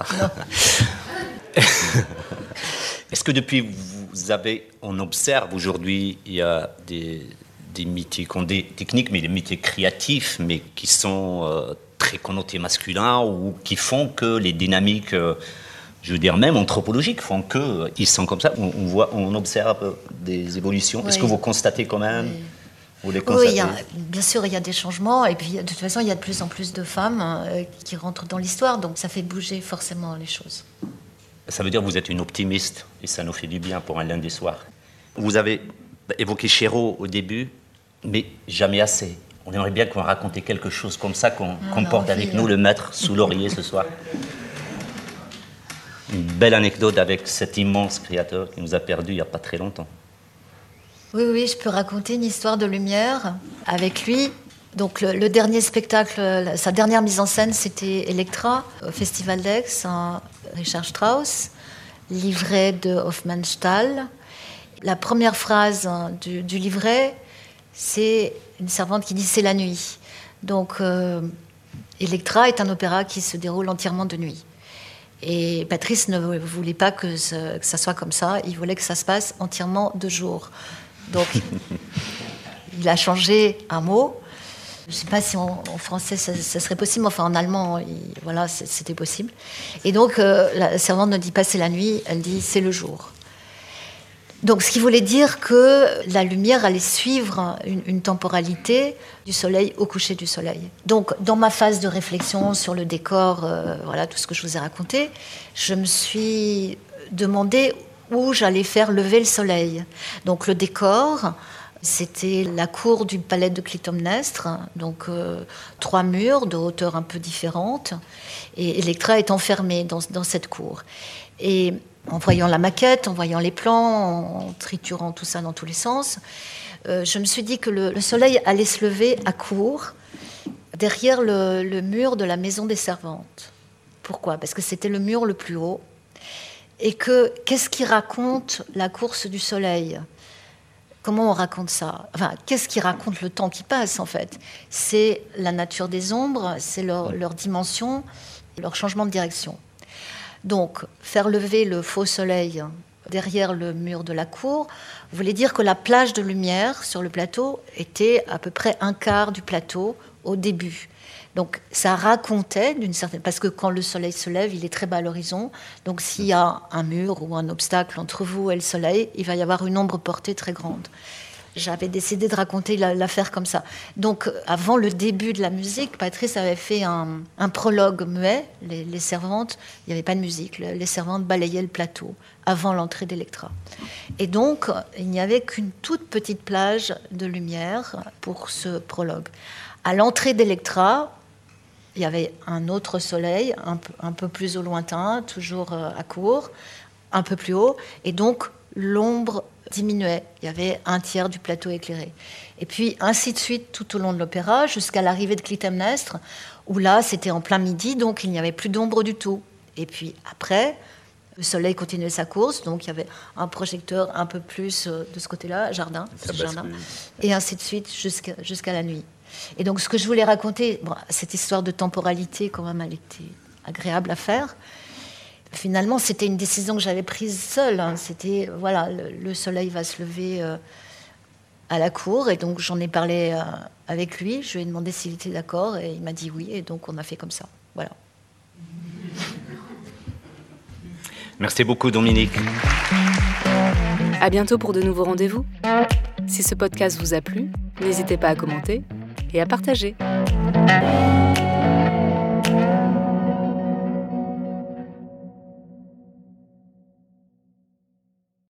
Est-ce que depuis, on observe aujourd'hui, il y a des métiers qui ont des techniques, mais des métiers créatifs, mais qui sont... très connotés masculins ou qui font que les dynamiques, je veux dire même anthropologiques, font qu'ils sont comme ça. On observe des évolutions. Oui. Est-ce que vous constatez quand même Vous les constatez? Oui, bien sûr, il y a des changements. Et puis, de toute façon, il y a de plus en plus de femmes qui rentrent dans l'histoire. Donc, ça fait bouger forcément les choses. Ça veut dire que vous êtes une optimiste et ça nous fait du bien pour un lundi soir. Vous avez évoqué Chéreau au début, mais jamais assez. On aimerait bien qu'on raconte quelque chose comme ça, qu'on porte avec nous le maître sous l'oreiller ce soir. Une belle anecdote avec cet immense créateur qui nous a perdus il n'y a pas très longtemps. Oui, je peux raconter une histoire de lumière avec lui. Donc le dernier spectacle, sa dernière mise en scène, c'était Elektra, au Festival d'Aix, Richard Strauss, livret de Hofmannsthal. La première phrase du livret, c'est une servante qui dit « c'est la nuit ». Donc Elektra est un opéra qui se déroule entièrement de nuit. Et Patrice ne voulait pas que ça soit comme ça, il voulait que ça se passe entièrement de jour. Donc il a changé un mot. Je ne sais pas si en français ça serait possible, enfin en allemand, voilà, c'était possible. Et donc la servante ne dit pas c'est la nuit, elle dit c'est le jour. Donc ce qui voulait dire que la lumière allait suivre une temporalité du soleil au coucher du soleil. Donc dans ma phase de réflexion sur le décor, voilà tout ce que je vous ai raconté, je me suis demandé où j'allais faire lever le soleil. Donc le décor, c'était la cour du palais de Clytemnestre, donc 3 murs de hauteur un peu différentes, et Elektra est enfermée dans cette cour. Et en voyant la maquette, en voyant les plans, en triturant tout ça dans tous les sens, je me suis dit que le soleil allait se lever à court, derrière le mur de la maison des servantes. Pourquoi ? Parce que c'était le mur le plus haut. Et qu'est-ce qui raconte la course du soleil ? Comment on raconte ça ? Enfin, qu'est-ce qui raconte le temps qui passe, en fait ? C'est la nature des ombres, c'est leur dimension, leur changement de direction. Donc, faire lever le faux soleil derrière le mur de la cour voulait dire que la plage de lumière sur le plateau était à peu près un quart du plateau au début. Donc, ça racontait d'une certaine... Parce que quand le soleil se lève, il est très bas à l'horizon. Donc, s'il y a un mur ou un obstacle entre vous et le soleil, il va y avoir une ombre portée très grande. J'avais décidé de raconter l'affaire comme ça. Donc, avant le début de la musique, Patrice avait fait un prologue muet. Les servantes, il n'y avait pas de musique. Les servantes balayaient le plateau avant l'entrée d'Elektra. Et donc, il n'y avait qu'une toute petite plage de lumière pour ce prologue. À l'entrée d'Elektra, il y avait un autre soleil, un peu plus au lointain, toujours à court, un peu plus haut. Et donc, l'ombre diminuait. Il y avait un tiers du plateau éclairé. Et puis, ainsi de suite, tout au long de l'opéra, jusqu'à l'arrivée de Clytemnestre, où là, c'était en plein midi, donc il n'y avait plus d'ombre du tout. Et puis, après, le soleil continuait sa course, donc il y avait un projecteur un peu plus de ce côté-là, jardin, et ainsi de suite, jusqu'à la nuit. Et donc, ce que je voulais raconter, cette histoire de temporalité, quand même, elle était agréable à faire. Finalement, c'était une décision que j'avais prise seule. C'était, voilà, le soleil va se lever à la cour. Et donc, j'en ai parlé avec lui. Je lui ai demandé s'il était d'accord. Et il m'a dit oui. Et donc, on a fait comme ça. Voilà. Merci beaucoup, Dominique. À bientôt pour de nouveaux rendez-vous. Si ce podcast vous a plu, n'hésitez pas à commenter et à partager.